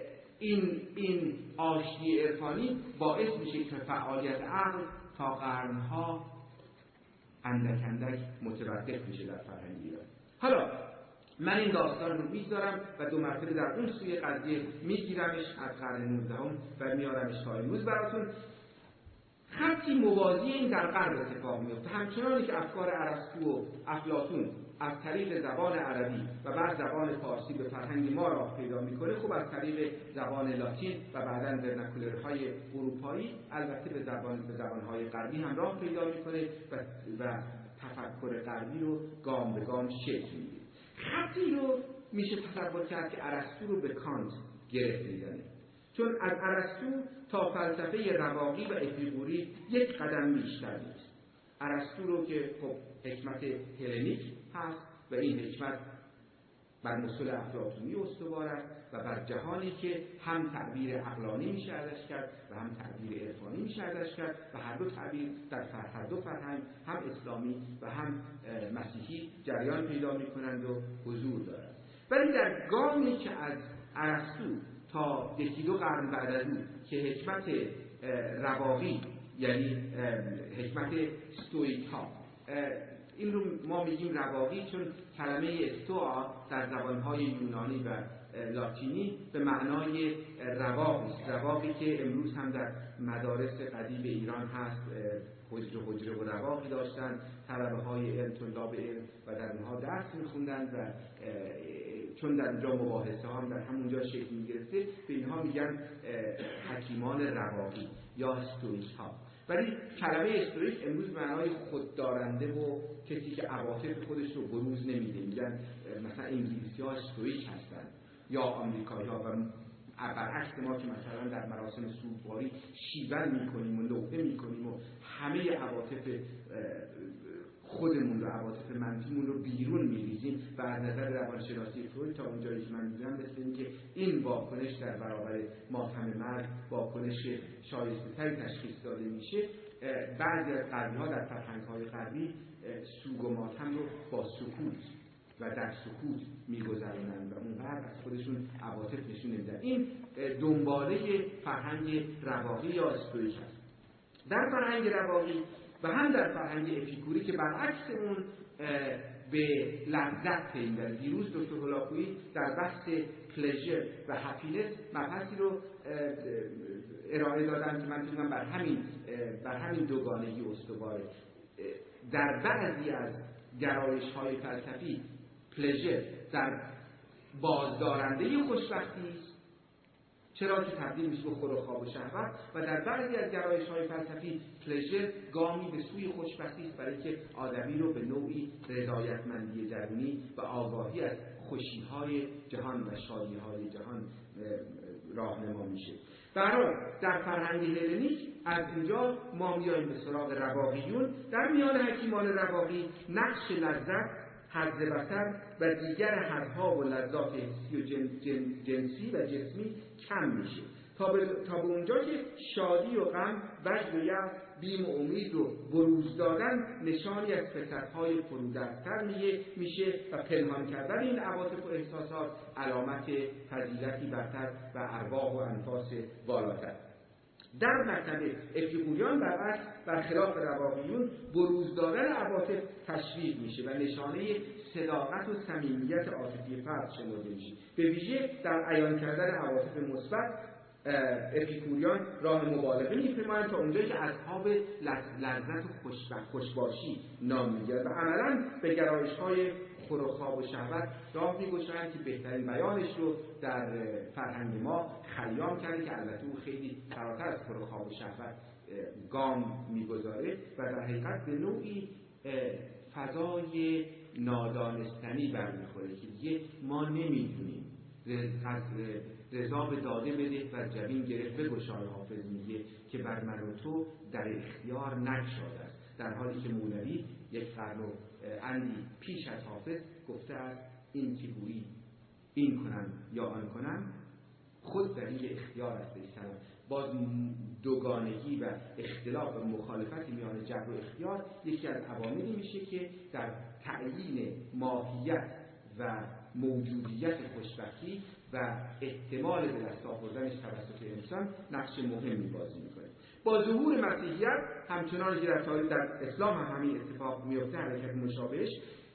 این آشتی عرفانی باعث میشه که فعالیت عقل تا قرنها اندک اندک متوقف میشه در فرهنگ ایران. حالا من این داستان رو میذارم و دو مرتبه در اون سوی قضیه میگیرمش از قرن 19 و میارمش تا امروز براتون. خطی موازی این در غرب اتفاق میفته. همچنانی که افکار ارسطو و افلاطون از طریق زبان عربی و بعد زبان فارسی به فرهنگ ما راه پیدا میکنه، خب از طریق زبان لاتین و بعداً ورناکولرهای اروپایی البته به زبانهای غربی هم راه پیدا میکنه و تفکر غربی رو گام به گام شکل میده. خطی رو میشه تصور کرد که ارسطو رو به کانت گره میزنه، چون از ارسطو تا فلسفه رواقی و اپیقوری یک قدم بیشتر نیست. ارسطو رو که خب حکمت هلنیک هست و این حکمت بر مسل افلاطونی استوار است و بر جهانی که هم تعبیر عقلانی میشه ازش کرد و هم تعبیر عرفانی میشه ازش کرد و هر دو تعبیر در هر دو فرهنگ هم اسلامی و هم مسیحی جریان پیدا میکنند و حضور دارند. ولی در گامی که از ارسطو تا یکی دو قرن بعد از اون که حکمت رواقی یعنی حکمت استوئیک ها، این رو ما میگیم رواقی چون کلمه استوا در زبانهای یونانی و لاتینی به معنای رواق است. رواقی که امروز هم در مدارس قدیم ایران هست، حجره و رواقی داشتن، طلبه های علم، طلاب علم و در اونها درس میخوندن و چون در اونجا مباحثه هم در همونجا شکل میگرفته به اینها میگن حکیمان رواقی یا استوئیک ها. ولی کلمه استوئیک امروز معنای خوددارنده و کسی که عواطف خودش رو بروز نمیده. میگن مثلا انگلیسی ها استوئیک هستن یا آمریکایی ها، و برعکس ما که مثلا در مراسم سوگواری شیون میکنیم و نوحه میکنیم و همه عواطف خودمون رو، عواطف منفیمون رو بیرون می‌ریزیم و از نظر روانشناسی فروید تا اونجایی که من می‌دونم مثل اینکه این واکنش در برابر ماتم مرگ واکنش شایسته‌تری تشخیص داده میشه. بعضی از غربی‌ها در فرهنگ‌های غربی سوگ و ماتم رو با سکوت و در سکوت می‌گذرونن و اونقدر از خودشون عواطف نشون نمیدن. این دنباله فرهنگ رواقی یا استوئیک است. در فرهنگ رواقی و هم در فرهنگ اپیکوری که برعکس اون به لذت پی می‌بره. دیروز دکتر هولاکویی در بحث پلژر و هپینس مبحثی رو ارائه دادن که من فکر می‌کنم بر همین دوگانگی استواره. در بعضی از گرایش‌های فلسفی پلژر در بازدارنده خوشبختی است، چرا که تبدیل میشه به خور و خواب و شهوت، و در بعضی از گرایش‌های فلسفی پلژر گامی به سوی خوشبختی است برای که آدمی رو به نوعی رضایتمندی درونی و آگاهی از خوشی‌های جهان و شادی‌های جهان راهنما میشه. برای در فرهنگ هلنیک از اینجا ما میایم به سراغ رواقیون. در میان حکیمان رواقی نقش لذت، حظ بصر و دیگر حظها و لذات حسی و جنسی و جسمی کم میشه تا به اونجا که شادی و غم، وجد و یأس، بیم و امید و بروز دادن نشانی از فطرت‌های فرودرتر میشه و پنهان کردن این عواطف و احساسات علامت فضیلتی برتر و ارواح و انفاس والاتر. در مکتب اپیکوریان برخلاف رواقیون بروز دادن عواطف تشویق میشه و نشانه صداقت و صمیمیت عاطفی فرد شمرده میشه. به ویژه در عیان کردن عواطف مثبت اپیکوریان راه مبالغه می‌پیمایند تا اونجایی که اصحاب لذت و خوشباشی نام می‌گیرند و عملاً به گرایش‌های خور و خواب و شهوت راه می‌گشایند که بهترین بیانش رو در فرهنگ ما خیام کرده که البته او خیلی فراتر از خور و خواب و شهوت گام می‌گذاره و در حقیقت به نوعی فضای نادانستنی برمیخوره که دیگه ما نمی‌دونیم. از رضا به داده بده و جبین گرفت بگشای، حافظ میگه که بر من و تو در اختیار نگشاده است، در حالی که مولوی یک قرن و اندی پیش از حافظ گفته است این که گویی این کنم یا آن کنم خود در این اختیار است. ایسلام باز دوگانگی و اختلاف و مخالفت میان جبر و اختیار یکی از عواملی میشه که در تعیین ماهیت و موجودیت خوشبختی و احتمال به دست آوردنش توسط انسان نقش مهمی بازی میکنه. با ظهور مسیحیت همچنان که در تاریخ در اسلام هم همین اتفاق میفته، حرکت مشابهش،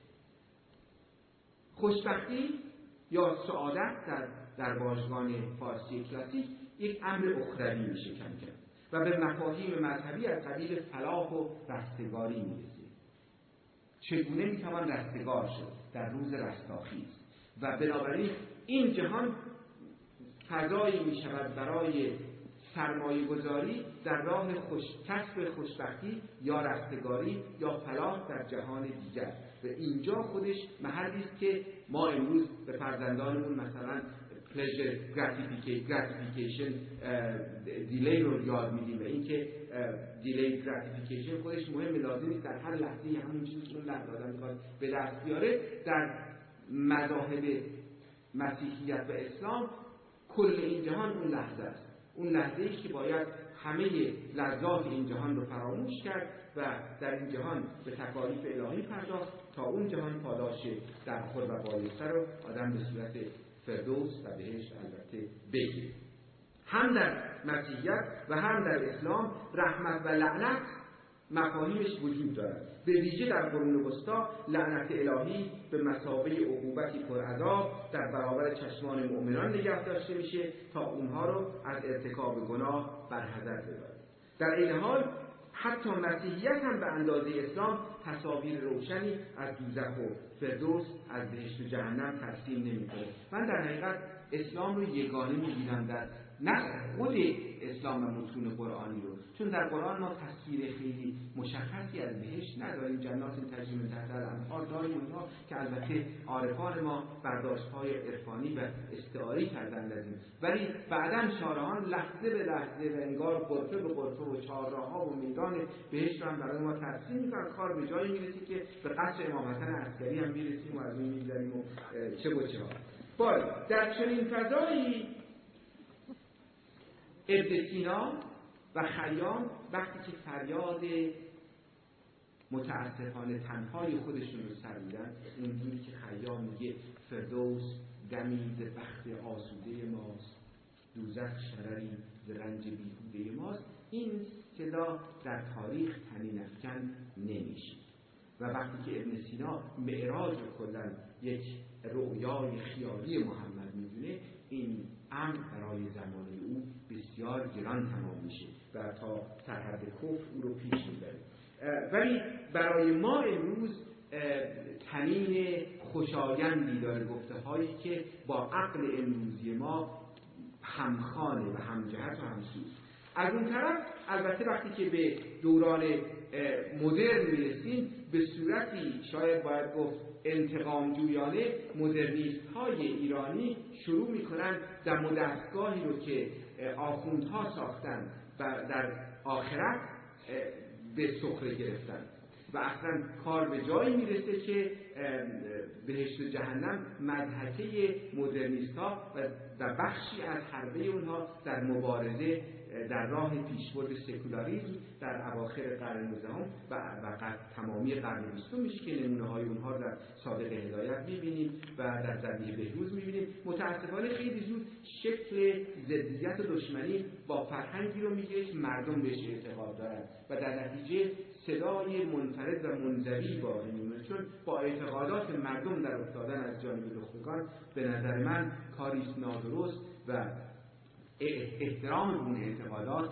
خوشبختی یا سعادت در واژگان فارسی کلاسیک یک امر اخروی میشه کم کم و به مفاهیم مذهبی از قبیل فلاح و رستگاری میرسه. چگونه میتوان رستگار شد در روز رستاخیز؟ و بنابراین این جهان فضایی می شود برای سرمایه گذاری در راه کسب خوشبختی یا رستگاری یا فلاح در جهان دیگر و اینجا خودش محلی است که ما امروز به فرزندانمون مثلا pleasure gratification delay رو یاد میدیم و اینکه delayed gratification خودش مهمه، لازم نیست در هر لحظه همون چیزی که اون لحظه آدم میخواد به دست بیاره. در مذاهب مسیحیت و اسلام کل این جهان اون لحظه است، اون لحظه‌ای که باید همه لذات این جهان رو فراموش کرد و در این جهان به تکالیف الهی پرداخت تا اون جهان پاداش در خور و بایسته رو آدم به صورت فردوس و بهشت البته بگیره. هم در مسیحیت و هم در اسلام رحمت و لعنت مفاهیمش وجود دارد. به ویژه در قرون وسطی لعنت الهی به مثابه عقوبتی پرعذاب در برابر چشمان مؤمنان نگه داشته میشه تا اونها رو از ارتکاب گناه برحذر بداره. در این حال حتی مسیحیت هم به اندازه اسلام تصاویر روشنی از دوزخ و فردوس، از بهشت و جهنم ترسیم نمی‌کنه. من در حقیقت اسلام رو یگانه می‌بینم در نه خود اسلام و متون قرآنی رو، چون در قرآن ما تصویر خیلی مشخصی از بهشت نداریم. جنات تجری من تحتها الانهار داریم اونها که البته عارفان ما برداشت‌های عرفانی و استعاری کردن از این، ولی بعداً شارحان لحظه به لحظه و انگار غرفه به غرفه و چهارراه‌ها و میدان بهشت رو هم برای ما ترسیم می‌کنن. کار به جایی میرسه که به قصر امام حسن عسکری هم میرسیم و از اون میگذریم و چه و چه ها. باز در چنین فضایی ابن سینا و خیام وقتی که فریاد متاسفانه تنهای خودشون رو سر میدن، اونجوری که خیام میگه فردوس دمی ز بخت آسوده ماست، دوزخ شرری ز رنج بیهوده ماست، این صدا در تاریخ طنین افکن نمیشه. و وقتی که ابن سینا معراج رو کلاً یک رؤیای خیالی محمد میدونه، این امر برای زمان او بسیار گران تمام میشه و تا سرحد کفر او رو پیش میبره. ولی برای ما امروز طنین خوشایندی داره، گفته هایی که با عقل امروزی ما همخانه و همجهت و همسوست. از اون طرف البته وقتی که به دوران مدرن میرسیم، به صورتی شاید باید گفت انتقام جویانه، مدرنیست های ایرانی شروع میکنن دم و دستگاهی رو که آخوندها ساختن و در آخرت به سخره گرفتن و اصلا کار به جایی میرسه که بهشت و جهنم مضحکه مدرنیست ها و بخشی از حربه اونها در مبارزه در راه پیشبرد سکولاریسم در اواخر قرن 19 و تمامی قرن 20 میشه که نمونه های اونها در صادق هدایت میبینیم و در ذبیح بهروز میبینیم. متاسفانه خیلی زود شکل ضدیت و دشمنی با فرهنگی رو میگیره که مردم بهش اعتقاد دارن و در نتیجه صدای منفرد و منزوی باقی میمونه، چون با اعتقادات مردم در افتادن از جانب نخبگان به نظر من کاری نادرست و احترام اون اعتقادات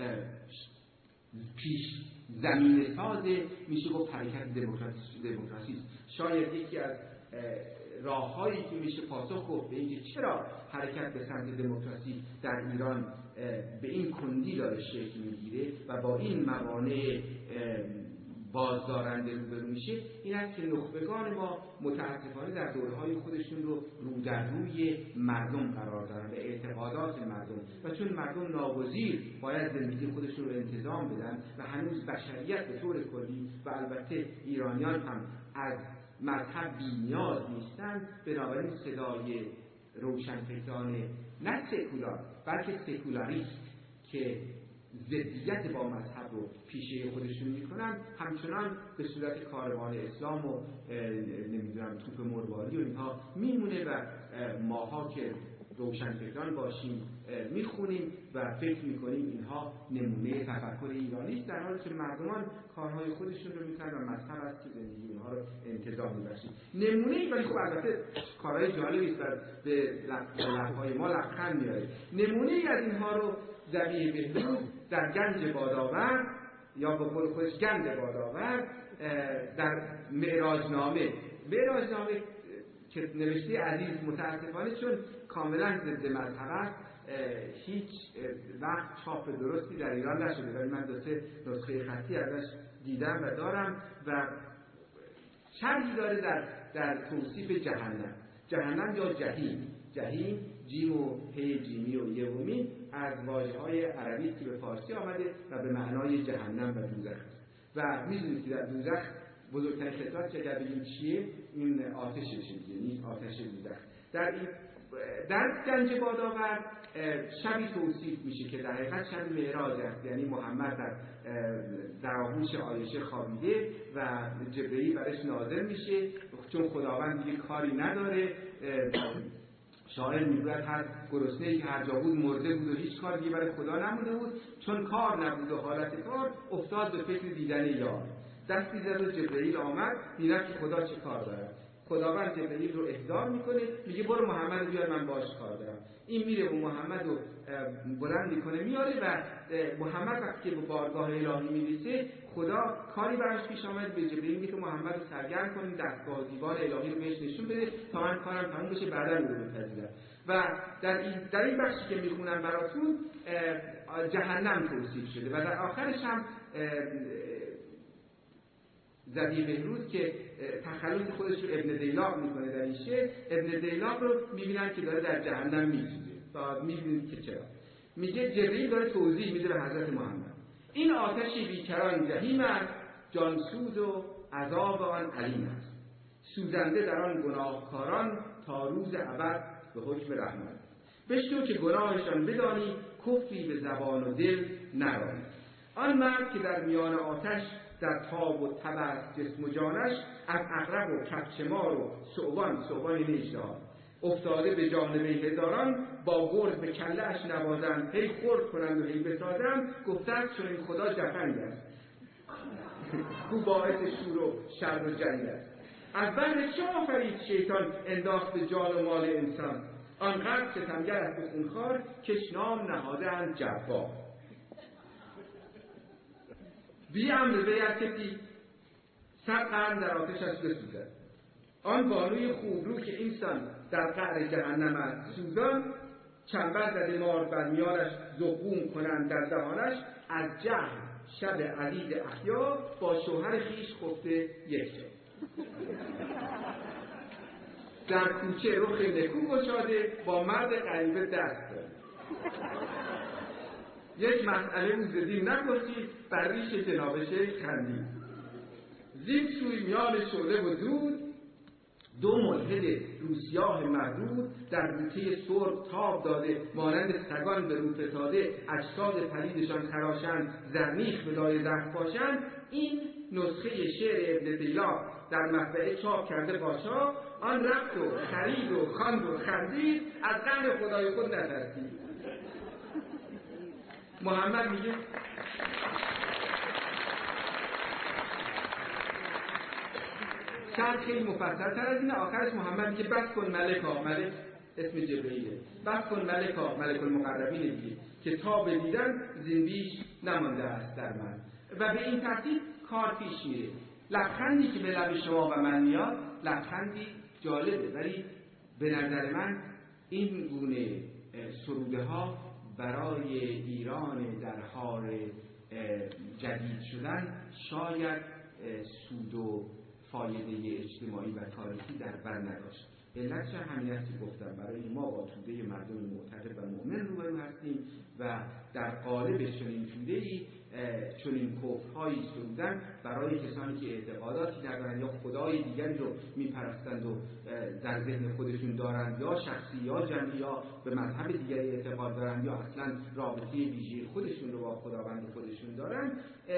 پیش زمینه ساز میشه گفت حرکت دموکراسی است. شاید یکی از راههایی که میشه پاسخ گفت به اینکه چرا حرکت به سمت دموکراسی در ایران به این کندی داره شکل میگیره و با این موانع بازدارنده روبرو میشه، این است که نخبگان ما متاسفانه در دوره‌های خودشون رو در روی مردم قرار دارن و اعتقادات مردم، و چون مردم ناگزیر باید زندگی خودشون رو انتظام بدن و هنوز بشریت به طور کلی و البته ایرانیان هم از مذهب بی‌نیاز نیستن، بنابراین صدای روشنفکران نه سکولار بلکه سکولاریست که ضدیت با مذهب رو پیشه خودشون میکنن همچنان به صورت کاروان اسلام و نمیدونم توپ مرواری و اینها میمونه و ماها که روشنفکران باشیم میخونیم و فکر میکنیم اینها نمونه تفکر ایرانی است، در حالی که مردمان کارهای خودشون رو میکنن و مذهب است که زندگی اونها رو انتظام میبخشه. نمونه، ولی خب البته کارهای جالبی است و به لبهای ما لبخند میاره. نمونه از اینها رو ذبیح بهروز در گنج بادآورد یا به قول خودش گنج بادآورد در معراجنامه که نوشته عزیز متاسفانه چون کاملا ضد مذهب است هیچ وقت چاپ درستی در ایران نشده، ولی من 2-3 نسخه خطی ازش دیدم و دارم و شرحی داره در توصیف جهنم یا جهیم جیم و هی جیمی و یه و میم از واژه‌های عربی که به فارسی آمده و به معنای جهنم و دوزخ است و می‌دونید که در دوزخ بزرگترین خدمت که اگر بگیم چیه، این آتش بشه، یعنی آتش دوزخ. در گنج بادآورد شبی توصیف میشه که در حقیقت شب معراج است، یعنی محمد در آغوش عایشه خوابیده و جبرئیل برش نازل میشه، چون خداوند دیگه کاری نداره. شاعر میگوید هر گرسنه‌ای که هر جا بود مرده بود و هیچ کار دیگه برای خدا نمونده بود، چون کار نبود و حالت کار افتاد به فکر دیدن یار. دستی زد و جبرئیل آمد، دیدن که خدا چه کار داره. خداوند جبرئیل رو احضار میکنه، میگه برو محمد بیار من باش کار دارم. این میره و محمد رو بلند میکنه میاره و محمد وقتی که به بارگاه الهی میرسه خدا کاری براش پیش آمد، به جبرئیل میگه که محمد رو سرگرم کنید، دستگاه دیوار الهی رو بهش نشون بده تا من کارم تموم بشه بعدا او رو بپذیرم. و در این بخشی که میخونم براتون جهنم توصیف شده و در آخرش هم زبی بهروز که تخلص خودش رو ابن دیلاق میکنه در این شعر، ابن دیلاق رو میبینن که داره در جهنم میسوزه و میبینید که چرا. میگه جبرئیل داره توضیح میده به حضرت محمد این آتشی بیکران جهیم است، جانسوز و عذاب آن علیم است، سوزنده در آن گناهکاران تا روز ابد به حکم رحمت. بشنو که گناهشان بدانی، کفری به زبان و دل نرانی. آن مرد که در میان آتش در تاب و تب است جسم و جانش، از عقرب و کبک مار و ثعبان یعنی اژدها افتاده به جانب هزاران، با گرز به کله اش نوازند، هی خرد کنند و هی بسازند، گفتند چون این خدا جفنگ است، او باعث شور و شر و جنگ است. از بهر چه آفرید شیطان انداخت به جان و مال انسان، آنقدر ستمگر است و خونخوار کش نام نهاده‌اند جبار. بی امر وی هر کسی 100 قرن در آتشش بسوزد. آن بانوی خوبرو که اینسان در قعر جهنم است سوزان، چنبر زده مار بر میانش زقوم کنند در دهانش، از جهل شب عزیز احیا با شوهر خیش خفته یک جا. در کوچه رخ نکو گشاده با مرد غریبه دست داد. یک مسئله روز دین نپرسید، بر ریش جناب شیخ خندید. زین سوی میان شعله و دود، دو ملحد روسیاه مردود، در بوته سرخ تاب داده مانند سگان به رو فتاده، اجساد پلیدشان خراشند زرنیخ به لای زخم پاشند. این نسخه شعر ابن دیلاق در مطبعه چاپ کرده پاشا، آن رفت و خرید و خواند و خندید، از قهر خدای خود نترسید. محمد میگه شاید خیلی مفصل‌تر از اینه. آخرش محمد میگه بس کن ملکا، ملک اسم جبرئیله، بس کن ملکا، ملک المقربین دیگه، که تا به دیدن زین بیش نمانده است در من. و به این ترتیب کار پیش میره. لبخندی که به لب شما و من میاد لبخندی جالبه، ولی به نظر من این گونه سروده ها برای ایران در حال جدید شدن شاید سود و فایده اجتماعی و تاریخی در بر نداشت. علتش همین است که گفتم، برای ما با توده مردم معتقد و مؤمن روبرو هستیم و در قالب چنین توده‌ای چنین کفرهایی سرودن برای کسانی که اعتقاداتی ندارند یا خدای دیگری رو میپرستند و در ذهن خودشون دارند، یا شخصی یا جمعی، یا به مذهب دیگری اعتقاد دارند، یا اصلا رابطه ویژه خودشون رو با خداوند خودشون دارند.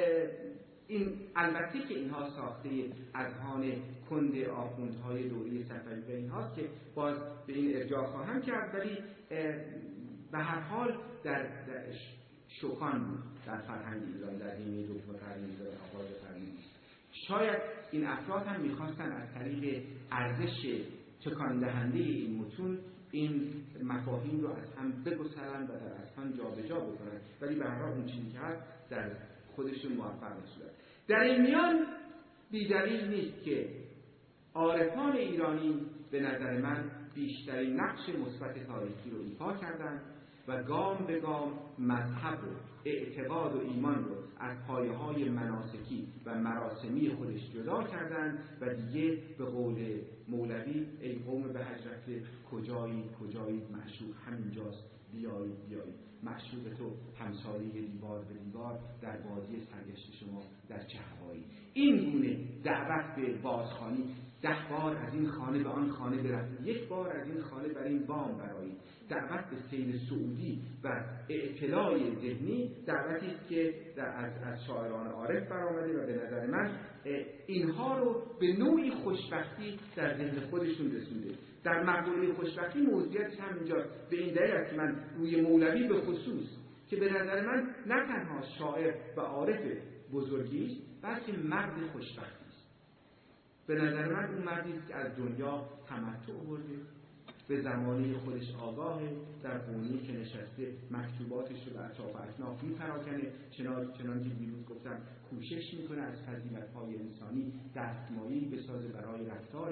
این البته که اینها ساخته اذهان کند آخوندهای دوره صفوی و اینهاست که باز به این ارجاع خواهم کرد، ولی به هر حال در شوکان بود در فرهنگ ایران در نیمه دوم قرن و آغاز قرن. شاید این افراد هم میخواستن از طریق ارزش تکان دهنده این متون این مفاهیم رو از هم بگسلن و در اذهان جابجا بکنن، ولی به هر حال اون چیزی که هست در خودشون موفق نشدن. در این میان بی‌دلیل نیست که عارفان ایرانی به نظر من بیشترین نقش مثبت تاریخی رو ایفا کردند و گام به گام مذهب و اعتقاد و ایمان رو از پایه‌های مناسکی و مراسمی خودش جدا کردند و دیگه به قول مولوی ای قوم به حج رفته کجایی معشوق همینجاست بیایید معشوق تو همسایه دیوار به دیوار در بازی سرگشت شما در چه هوایی. این گونه دعوت به بازخوانی 10 بار از این خانه به آن خانه بروید، 1 بار از این خانه بر این بام برآیید، دعوت به سیر سعودی و اطلاع ذهنی دعوتی است که از شاعران عارف برآمده و به نظر من اینها رو به نوعی خوشبختی در ذهن خودشون رسونده. در مقوله خوشبختی موضوعیتش همینجاست. به این دلیل است که من روی مولوی به خصوص که به نظر من نه تنها شاعر و عارف بزرگی است بلکه مرد خوشبختی است. به نظر من اون مردی است که از دنیا تمتع برده، به زمانه خودش آگاهه، در قونی که نشسته مکتوباتش رو به اطراف اکناف میپراکنه، چنانکه دیروز گفتم کوشش میکنه از فضیلت‌های انسانی دستمایه‌ای بسازه برای رفتار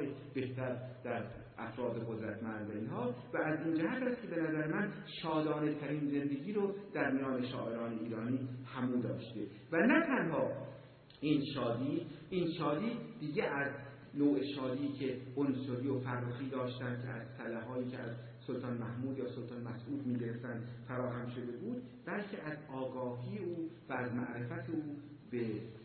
رفتار بهتر در افراد قدرتمند و اینها، و از این جهت است که به نظر من شادانه ترین زندگی رو در میان شاعران ایرانی همو داشته. و نه تنها این شادی دیگه از نوع شادی که عنصری و فرخی داشتن که از صلاحایی که از سلطان محمود یا سلطان مسعود می‌گرفتن فراهم شده بود، بلکه از آگاهی او و از معرفت او به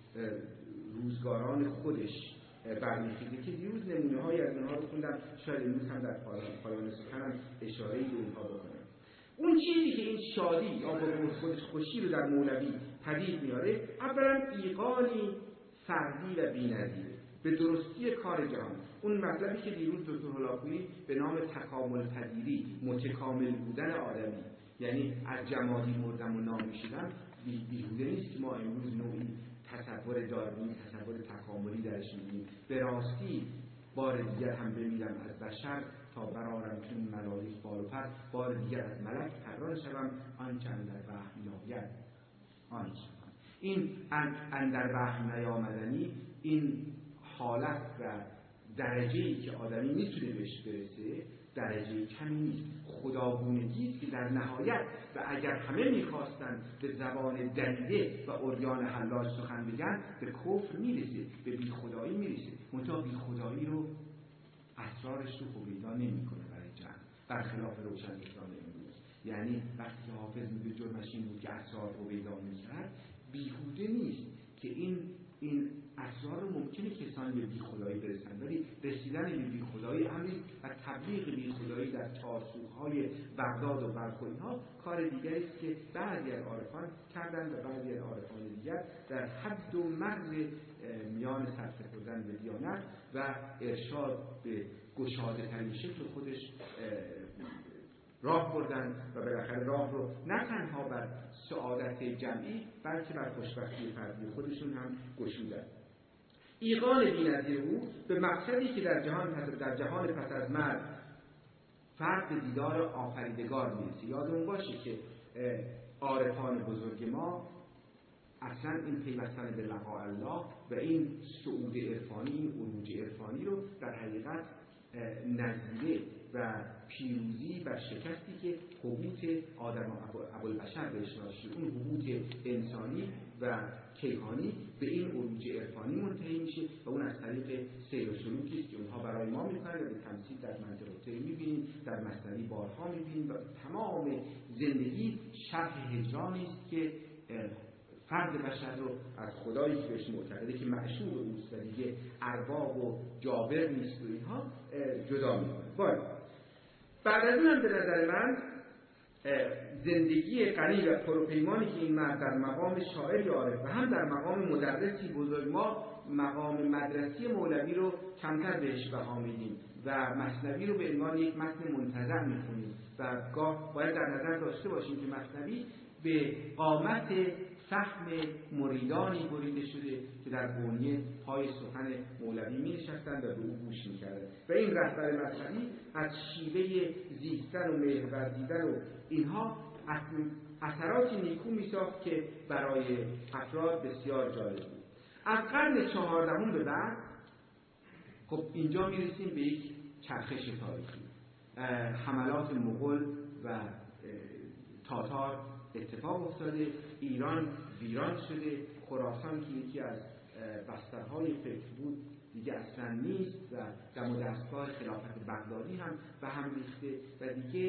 روزگاران خودش برمی‌خیزه که دیروز نمونه‌هایی از اونها رو خوندم، شاید امروز هم در پایان سخنم اشاره‌ای به اونها بکنم. اون چیزی که این شادی یا به خودش خوشی رو در مولوی پدید میاره، اولا ایقانی فردی و بی‌نظیره به درستی کار جهان. اون مطلبی که دیروز دکتر هلاکویی به نام تکامل پذیری، متکامل بودن آدمی، یعنی از جمادی مردم و نامیشیدن، بیهوده نیست که ما امروز نوعی تصور داروینی، تصور تکاملی درش می‌بینیم. به راستی بار دیگر هم بمیرم از بشر تا برارم چون ملائک بال و پر، بار دیگر از ملک پران شوم آنچه اندر وهم ناید آن شوم. این اندر وهم نیامدنی، این حالت و درجه‌ای که آدمی میتونه بهش برسه درجه کمی نیست. خداگونگی است که در نهایت و اگر همه میخواستن به زبان دریده و عریان حلاج سخن بگن به کفر میرسه، به بیخدایی میرسه. منتها بیخدایی رو اسرارش رو هویدا نمیکنه برای جمع، برخلاف روشنفکران امروز. یعنی وقتی که حافظ میگه جرمش این بود که اسرار هویدا میکرد، بیهوده نیست که این اسرار رو ممکنه کسانی به بیخدایی برسن، ولی رسیدن به بیخدایی امری و تبلیغ بیخدایی در چارچوب‌های بغداد و بلخ و اینها کار دیگری است که بعضی از عارفان کردن و بعضی از عارفان دیگر در حد و مرز میان سرسپردن به دیانت و ارشاد به گشاده ترین شکل خودش راه بردن و بالاخره راه رو نه تنها بر سعادت جمعی بلکه بر خوشبختی فردی خودشون هم گشودن. ایقان بی‌نظیر او به مقصدی که در جهان پس از مرگ فرد به دیدار آفریدگار میرسه. یادمون باشه که عارفان بزرگ ما اصلا این پیوستن به لقاء الله و این صعود عرفانی، این عروج عرفانی رو در حقیقت نظیره و پیروزی بر شکستی که حبوط آدم ابوالبشر بهش ناشی، اون حبوط انسانی و کیهانی به این عروج عرفانی منتهی میشه و اون از طریق سیر و سلوکی است که اونها برای ما میکنن و به تمثیل در منطقه میبینیم، در مثنوی بارها میبینیم و تمام زندگی شرح هجرانی است که فرد بشر رو از خدایی که بهش معتقده که معشوق اوست و دیگه ارباب و جابر نیست و اینها جدا میکنه. بعد از اونم به نظر من زندگی غنی و پروپیمانی که این مرد در مقام شاعری عارف و هم در مقام مدرسی بزرگ، ما مقام مدرسی مولوی رو کمتر بهش بها میدیم و مثنوی رو به عنوان یک متن منتزه میخونیم و گاه باید در نظر داشته باشیم که مثنوی به قامت فهم مریدانی بریده شده که در بنیه پای سخن مولوی می نشستند و به او گوش می کردند و این رهبر مذهبی از شیوه زیستن و مهر ورزیدن و اینها اثراتی نیکو می ساخت که برای افراد بسیار جالب بود. از قرن 14 به بعد خب اینجا می رسیم به یک چرخش تاریخی. حملات مغول و تاتار اتفاق افتاده، ایران ویران شده، خراسان که یکی از بسترهای فکر بود دیگه اصلا نیست و دم و دستگاه خلافت بغدادی هم به هم ریخته و دیگه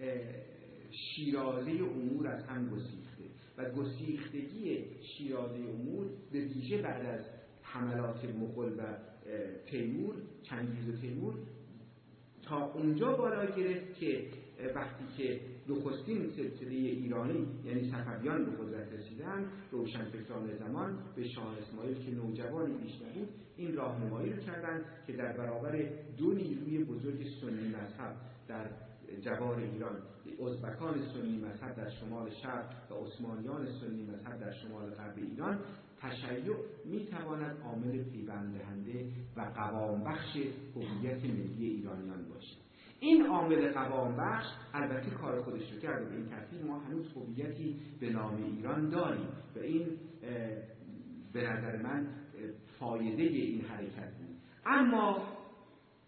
شیرازه امور از هم گسیخته و گسیختگی شیرازه امور به ویژه بعد از حملات مغول و تیمور، چنگیز و تیمور تا اونجا بالا گرفت که وقتی که نخستین سلسله ایرانی یعنی صفویان به قدرت رسیدن، روشنفکران زمان به شاه اسماعیل که نوجوانی بیش نبود این راهنمایی رو کردند که در برابر دو نیروی بزرگ سنی مذهب در جوار ایران، ازبکان سنی مذهب در شمال شرق و عثمانیان سنی مذهب در شمال غرب ایران، تشیع میتواند عامل پیوند دهنده و قوام بخش هویت ملی ایرانیان باشد. این عامل قوام بخش البته کار خودش رو کرده، به این ترتیب ما هنوز هویتی به نام ایران داریم و این به نظر من فایده این حرکت بود. اما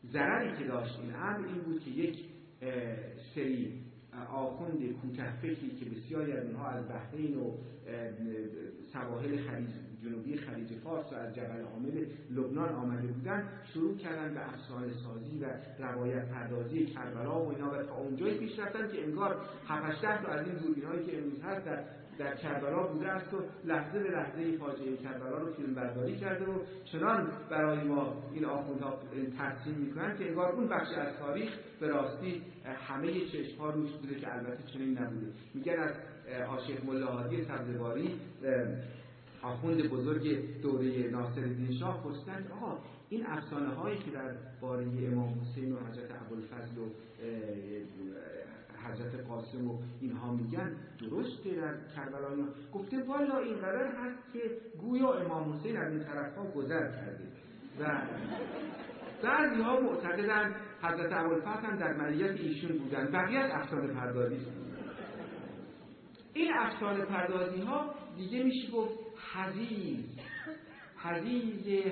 ضرری که داشت این امر این بود که یک سری آخوند کوته‌فکری که بسیاری از اونها از بحرین و سواحل جنوبی خلیج فارس و از جبل عامل لبنان آمده بودن شروع کردن به افسانه سازی و روایت پردازی کربلا و اینا و تا اونجایی پیش رفتن که انگار 7-8 تا از این دوربین‌هایی که امروز هست در کربلا بوده است و لحظه به لحظه فاجعه کربلا رو فیلم برداری کرده و چنان برای ما این آخوندها ترسیم میکنن که انگار اون بخش از تاریخ به راستی همه چشم‌ها روش بوده که البته چنین نبوده. میگن از عاشق ملا هادی سبزواری آخوند بزرگ دوره ناصرالدین شاه پرسیدند آقا این افسانه هایی که در باره امام حسین و حضرت ابوالفضل و حضرت قاسم و اینها میگن درسته در کربلا؟ گفته والا اینقدر هست که گویا امام حسین از این طرفها گذر کرده و بعضی ها معتقدن حضرت ابوالفضل هم در معیت ایشون بودن، بقیه افسانه پردازی. این افسانه پردازی ها دیگه میشه گفت حضیض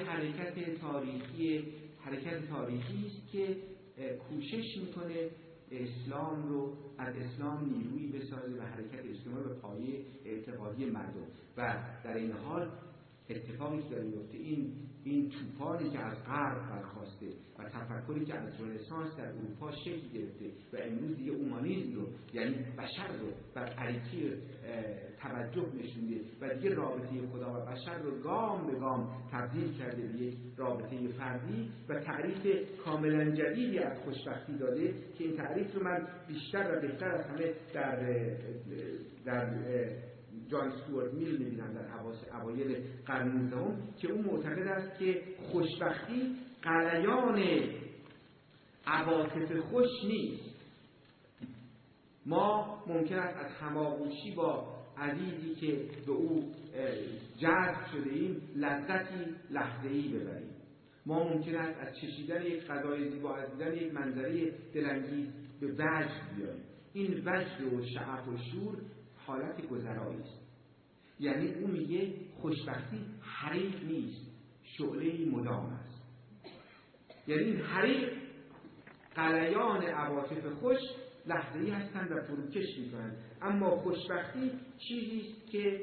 حرکت تاریخی است که کوشش میکنه اسلام رو از اسلام نیرویی بسازه و حرکت اسلامی به پایه اعتقادی مردم و در این حال اتفاقی که داره میفته این طوفانی که از غرب برخاسته و تفکری که از رنسانس در اروپا شکل گرفته و امروز دیگه اومانیسم رو یعنی بشر رو بر اریکی توجه نشونده و دیگه رابطه خدا و بشر رو گام به گام تبدیل کرده به یک رابطه فردی و تعریف کاملا جدیدی از خوشبختی داده که این تعریف رو من بیشتر و بهتر از همه در جان استوارت میل می‌بینم در اوایل قرن 19 که اون معتقد است که خوشبختی غلیان عواطف خوش نیست. ما ممکن است از هماغوشی با عزیزی که به او جذب شده ایم لذتی لحظه‌ای ببریم. ما ممکن است از چشیدن یک غذای زیبا، از دیدن یک منظره دلانگیز به وجد بیاییم. این وجد و شعف و شور حالت گذرایی است. یعنی او میگه خوشبختی حریق نیست، شعله مدام است. یعنی این حریق غلیان عواطف خوش لحظه‌ای هستند و فروکش میکنند، اما خوشبختی چیزی است که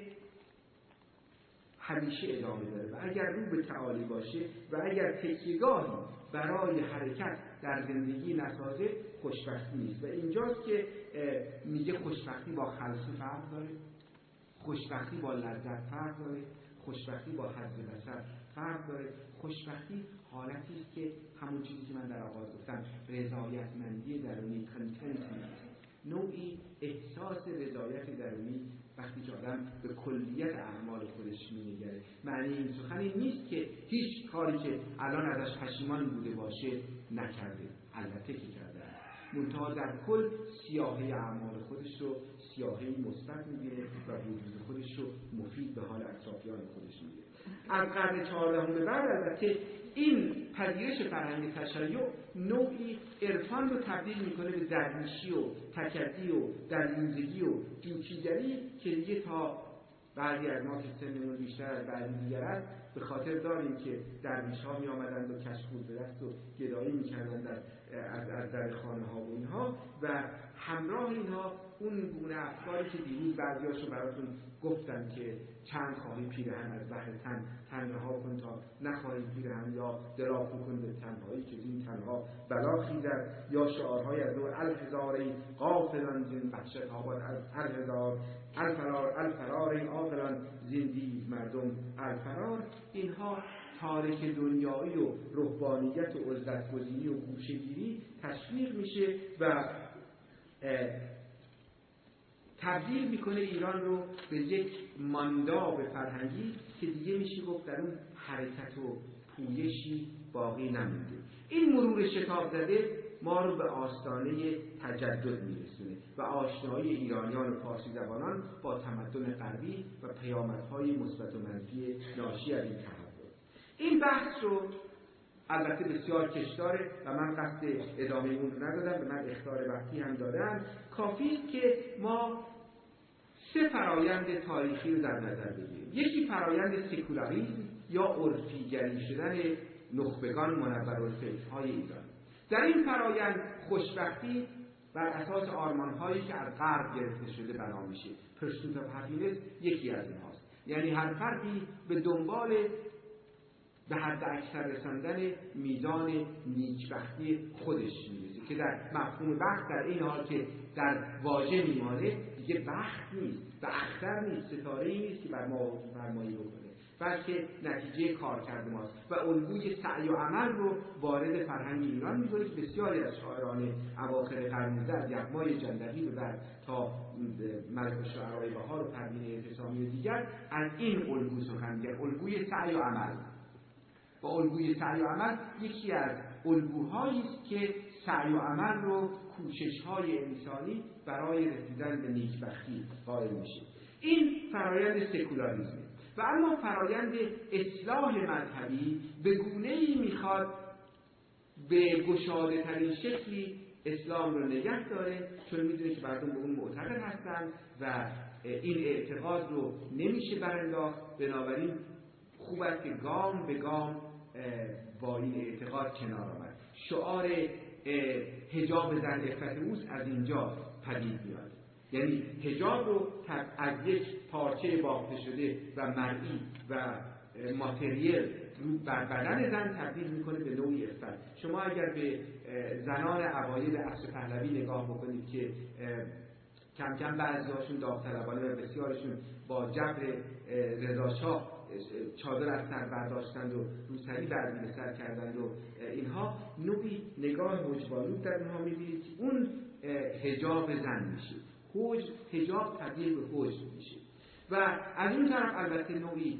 همیشه ادامه داره و اگر رو به تعالی باشه و اگر تکیه‌گاهی برای حرکت در زندگی نسازه خوشبختی نیست. و اینجاست که میگه خوشبختی با خلص فرق داره، خوشبختی با لذت فرق داره، خوشبختی با حظ بصر فرق داره. خوشبختی حالتی است که همون چیزی که من در آغاز گفتم رضایتمندی درونی، کنتنتمنت، نوعی احساس رضایت درونی وقتی که آدم به کلیت اعمال خودش می‌نگره. معنی این سخن این نیست که هیچ کاری که الان ازش پشیمان بوده باشه نکرده، البته که کرده، منتها در کل سیاهه اعمال خودش رو سیاهه‌ای مثبت می‌بینه و وجود خودش رو مفید به حال اطرافیان خودش می‌بینه. از قرن 14 به بعد البته این پذیرش فرهنگ تشیع نوعی عرفان رو تبدیل میکنه به درویشی و تکدی و درویزگی و جوکیدری که دیگه تا بعضی از ما که سنمون بیشتر از بعضی دیگر است به خاطر داریم که درویش‌ها می آمدند و کشکول به دست و گدایی می‌کردند از در خانه ها و اینها و همراه اینها اون گونه افکاری که دیروز بعضیاشو براتون گفتن که چند خواهی پیرهن از بحر تن رها کن تا نخواهی پیرهن، یا دراپو کن به تنهایی که این تنها بلا خیزد، یا شعارهای از دور الهزار این غافلان زین بخشت آباد الهزار الفرار این عاقلان زین دیو مردم الفرار. اینها تارک دنیایی و رهبانیت و عزلت‌گزینی و گوشه‌گیری تشویق میشه و تبدیل میکنه ایران رو به یک مانداب فرهنگی که دیگه میشه گفت در اون حرکت و پویشی باقی نمونده. این مرور شتاب زده ما رو به آستانه تجدد میرسونه و آشنایی ایرانیان و فارسی زبانان با تمدن غربی و پیامدهای مثبت و منفی ناشی از این تحول. این بحث رو البته بسیار کشداره و من قصد ادامه اون رو ندادم، به من اخطار وقتی هم دادن. کافی که ما 3 فرایند تاریخی رو در نظر بگیریم. یکی فرایند سکولاریسم یا عرفیگری شدن نخبگان منورالفکرهای ایران. در این فرایند خوشبختی بر اساس آرمان‌هایی که از غرب گرفته شده بنا میشه. پرسوت آف هپینس یکی از اینهاست. یعنی هر فردی به دنبال به حد اکثر رساندن میزان نیکبختی خودش میرسه که در مفهوم بخت در این حال که در واژه میمانه دیگه بخت نیست و اختر نیست، ستاره‌ای نیست که بر ما فرمایی بکنه، بلکه نتیجه کار کرده ماست و الگوی سعی و عمل رو وارد فرهنگ ایران می‌کنه که بسیاری از شاعران اواخر قرن 19 از یغمای جندقی به بعد تا ملک الشعرای بهار و پروین اعتصامی و دیگر از این الگو سخن می‌گن، الگوی سعی و عمل. و الگوی سعی و عمل یکی از الگوهایی است که سعی و عمل رو کوشش‌های انسانی برای رسیدن به نیکبختی قائل میشه. این فرایند سکولاریسم. و اما فرایند اصلاح مذهبی به گونه‌ای میخواد به گشاده ترین شکلی اسلام رو نگه داره، چون میدونه که مردم به اون معتقد هستن و این اعتقاد رو نمیشه برانداخت. بنابراین خوب است که گام به گام با این اعتقاد کنار آمد. شعار حجاب زن عفت اوست از اینجا پدید میاد. یعنی حجاب رو از یک پارچه بافته شده و مرئی و ماتریل رو بر بدن زن تبدیل میکنه به نوعی عفت. شما اگر به زنان اوایل عصر پهلوی نگاه بکنید که کم کم بعضی‌هاشون داوطلبانه و بسیارشون با جبر رضاشاه چادر از سر برداشتند و روسری بر سر کردند و اینها، نوعی نگاه حجب‌آلود در اونها می‌بینید که اون حجاب زن میشه. حجاب تبدیل به حجب میشه. و از اون طرف البته نوعی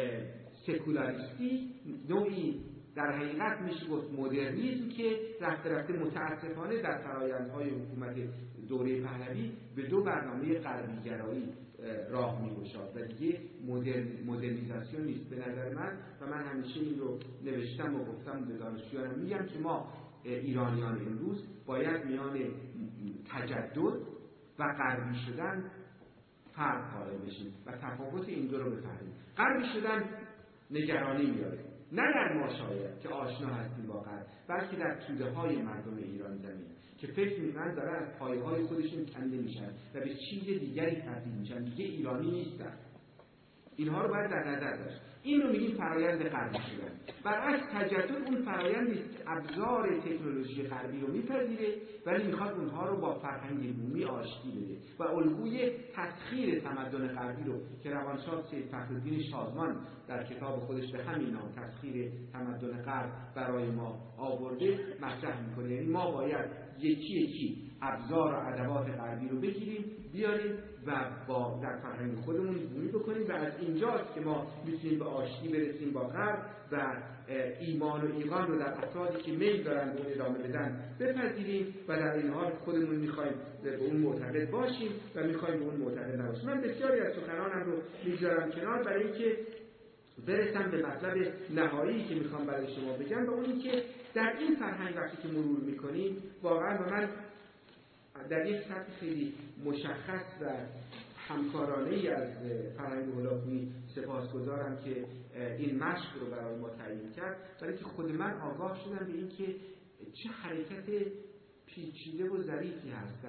سکولاریستی، نوعی در حقیقت میشه گفت مدرنیسم که رفته رفته متاسفانه در فرآیندهای حکومت دوره پهلوی به دو برنامه غربی‌گرایی راه می‌گشاد و دیگه مدرنیزاسیون نیست به نظر من. و من همیشه این رو نوشتم و گفتم به دانشجویانم، میگم که ما ایرانیان امروز باید میان تجدد و غربی شدن فرق قائل بشیم و تفاوت این دو رو بفهمیم. غربی شدن نگرانی میاره، نه در ما شاید که آشنا هستیم با غرب، بلکه در توده های مردم ایران زمین که فکر می‌کنن دارن از پایه‌های خودشون کنده میشن و به چیز دیگری تبدیل میشن، دیگه ایرانی نیستن. اینها رو باید در نظر داشت. این رو میگیم فرایند غربی شدن. برعکس تجدد اون فرایندی است که ابزار تکنولوژی غربی رو میپذیره ولی میخواد اونها رو با فرهنگ بومی آشتی بده و الگوی تسخیر تمدن غربی رو که روانشناس سید فخرالدین شادمان در کتاب خودش به همین نام تسخیر تمدن غرب برای ما آورده مطرح میکنه. یعنی ما باید یکی یکی ابزار و ادوات غربی رو بگیریم بیاریم و با در فرهنگ خودمون بومی بکنیم و از اینجاست که ما میتونیم به آشتی برسیم با غرب و ایمان و ایقان رو در افرادی که میل دارن به اون ادامه بدن بپذیریم و در این حال خودمون میخوایم به اون معتقد باشیم و میخوایم به اون معتقد نباشیم. من بسیاری از سخنانم رو میذارم کنار برای اینکه برسم به مطلب نهایی که میخوام برای شما بگم و اونی که در این فرهنگ وقتی که مرور میکنیم واقعا و من در یک سطح خیلی مشخص و همکارانه‌ای از فرهنگ هولاکویی سپاسگزارم که این مشق رو برای ما تعیین کرد، برای که خود من آگاه شدم به این که چه حرکت پیچیده و ظریفی هست،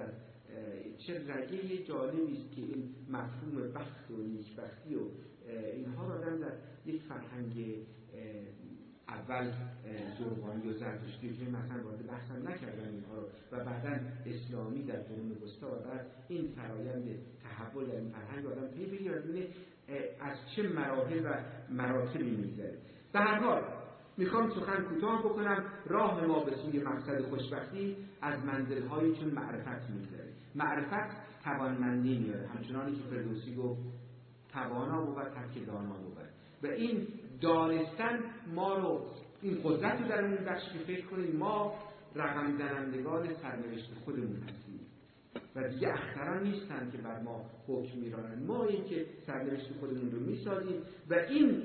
چه رگه جالبی است که این مفهوم بخت و نیکبختی و اینها رو آدم در یک فرهنگ اول زربانی و زرتشتی که مثلا وارد بحثم نکردن اینها رو و بعدا اسلامی در قرون وسطی و بعد این فرایند تحول در این فرهنگ آدم پی بگیره و ببینه از چه مراحل و مراتبی میگذره. به هر حال میخوام سخن کوتاه بکنم. راه ما به سوی مقصد خوشبختی از منزل‌هایی چون معرفت میگذره. معرفت توانمندی میاره، همچنانی که فردوسی گفت توانا بود هر که دانا بود. و این دانستن ما رو این قدرت رو در اون بخش که فکر کنیم ما رقم زنندگان سرنوشت خودمون هستیم و دیگه اختران نیستن که بر ما حکم میرانن، ما این که سرنوشت خودمون رو میسازیم و این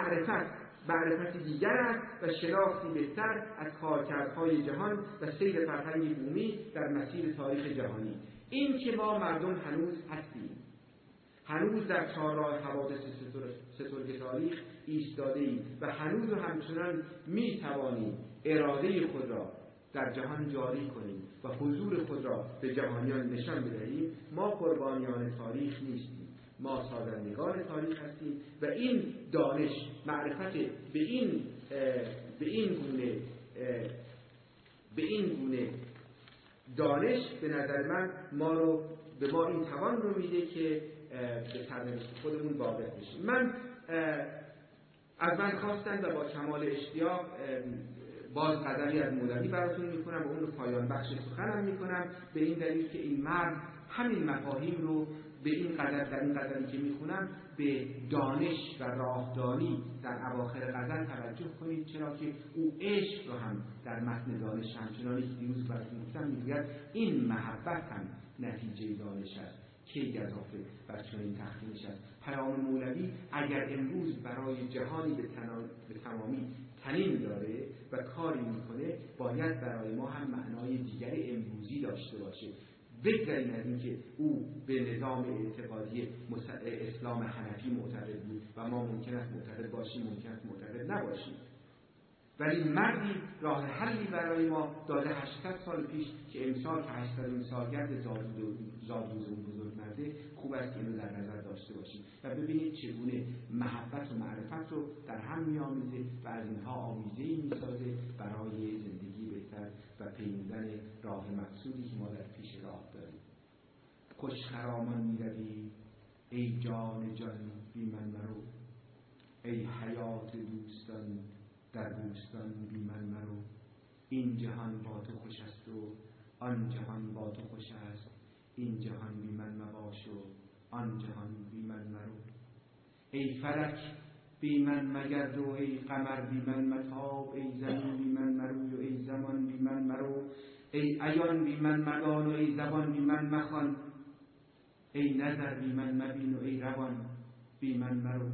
معرفتی دیگر است و شناختی بهتر از کارکردهای جهان و سیر فرهنگ بومی در مسیر تاریخ جهانی. این که ما مردم هنوز هستیم، هنوز در چهارراه حوادث سترگ تاریخ ایستاده ایم و هنوز همچنان می توانیم اراده خود را در جهان جاری کنیم و حضور خود را به جهانیان نشان بدهیم، ما قربانیان تاریخ نیستیم، ما سازندگان تاریخ هستیم و این دانش، معرفت به این گونه دانش به نظر من به ما این توان رو میده که به سرنوشت خودمون واقف بشیم. از من خواستن و با کمال اشتیاق باز غزلی از مولوی براتون میکنم و اون رو پایان بخش سخنم میکنم، به این دلیل که این مرد همین مفاهیم رو به این قدر در این غزلی که میخونم به دانش و راهدانی در اواخر غزل توجه کنید، چرا که او عشق رو هم در متن دانش همچنانی که دیروز براتون گفتم میگوید این محبت هم نتیجه دانش است که گزافه بر چنین تخمینش است. پیام مولوی اگر امروز برای جهانی به تمامی تنین داره و کاری میکنه، باید برای ما هم معنای دیگر امروزی داشته باشه. بگذاریم از اینکه او به نظام اعتقادی اسلام حنفی معتقد بود و ما ممکن است معتقد باشیم، ممکن است معتقد نباشیم، ولی مردی راه حلی برای ما داده 800 سال پیش که امسال که 800 سالگرد زادروز اون بزرگ مرده، خوب است اینو در نظر داشته باشیم و ببینید چگونه محبت و معرفت رو در هم می‌آمیزه و از اینها آمیزه‌ای می‌سازه برای زندگی بهتر و پیمودن راه مقصودی که ما در پیش راه داریم. خوش خرامان می‌روی ای جان جان بی من مرو، ای حیات دوستان در بوستان بی من مرو. این جهان با تو خوش است و آن جهان با تو خوش است، این جهان بی من مباش و آن جهان بی من مرو. ای فلک بی من مگرد و ای قمر بی من متاب، ای زمین بی من مروی و ای زمان بی من مرو. ای عیان بی من مدان و ای زبان بی من مخوان، ای نظر بی من مبین و ای روان بی من مرو.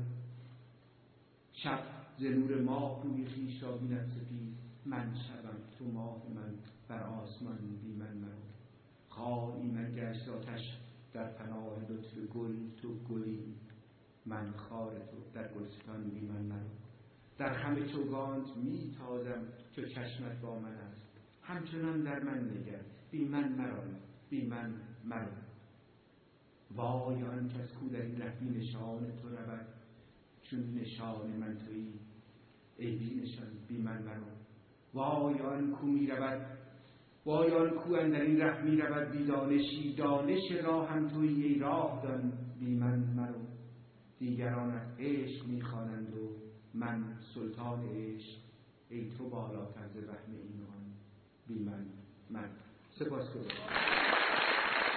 شب ز نور ماه روی خویش را بیند سپید، من شبم تو ماه من بر آسمان بی من مرو. خاری من گشت آتش در پناه لطف گل، تو گلی من خار تو در گلستان بی من مرو. در خم چوگانت می تازم چو چشمت با من است، همچنان در من نگر بی من مرو بی من مرو. وای آن کس کو در این ره بی نشان تو رود، چون نشان من تویی ای بی نشان بی من مرو. وای آن کو می رود، وای آن کو اندر این ره می رود بی دانشی، دانش راه هم تویی ای راه دان بی من مرو. دیگران از عشق می خوانند و من سلطان عشق، ای تو بالاتر ز وهم این و آن بی من مرو. سپاسگزارم.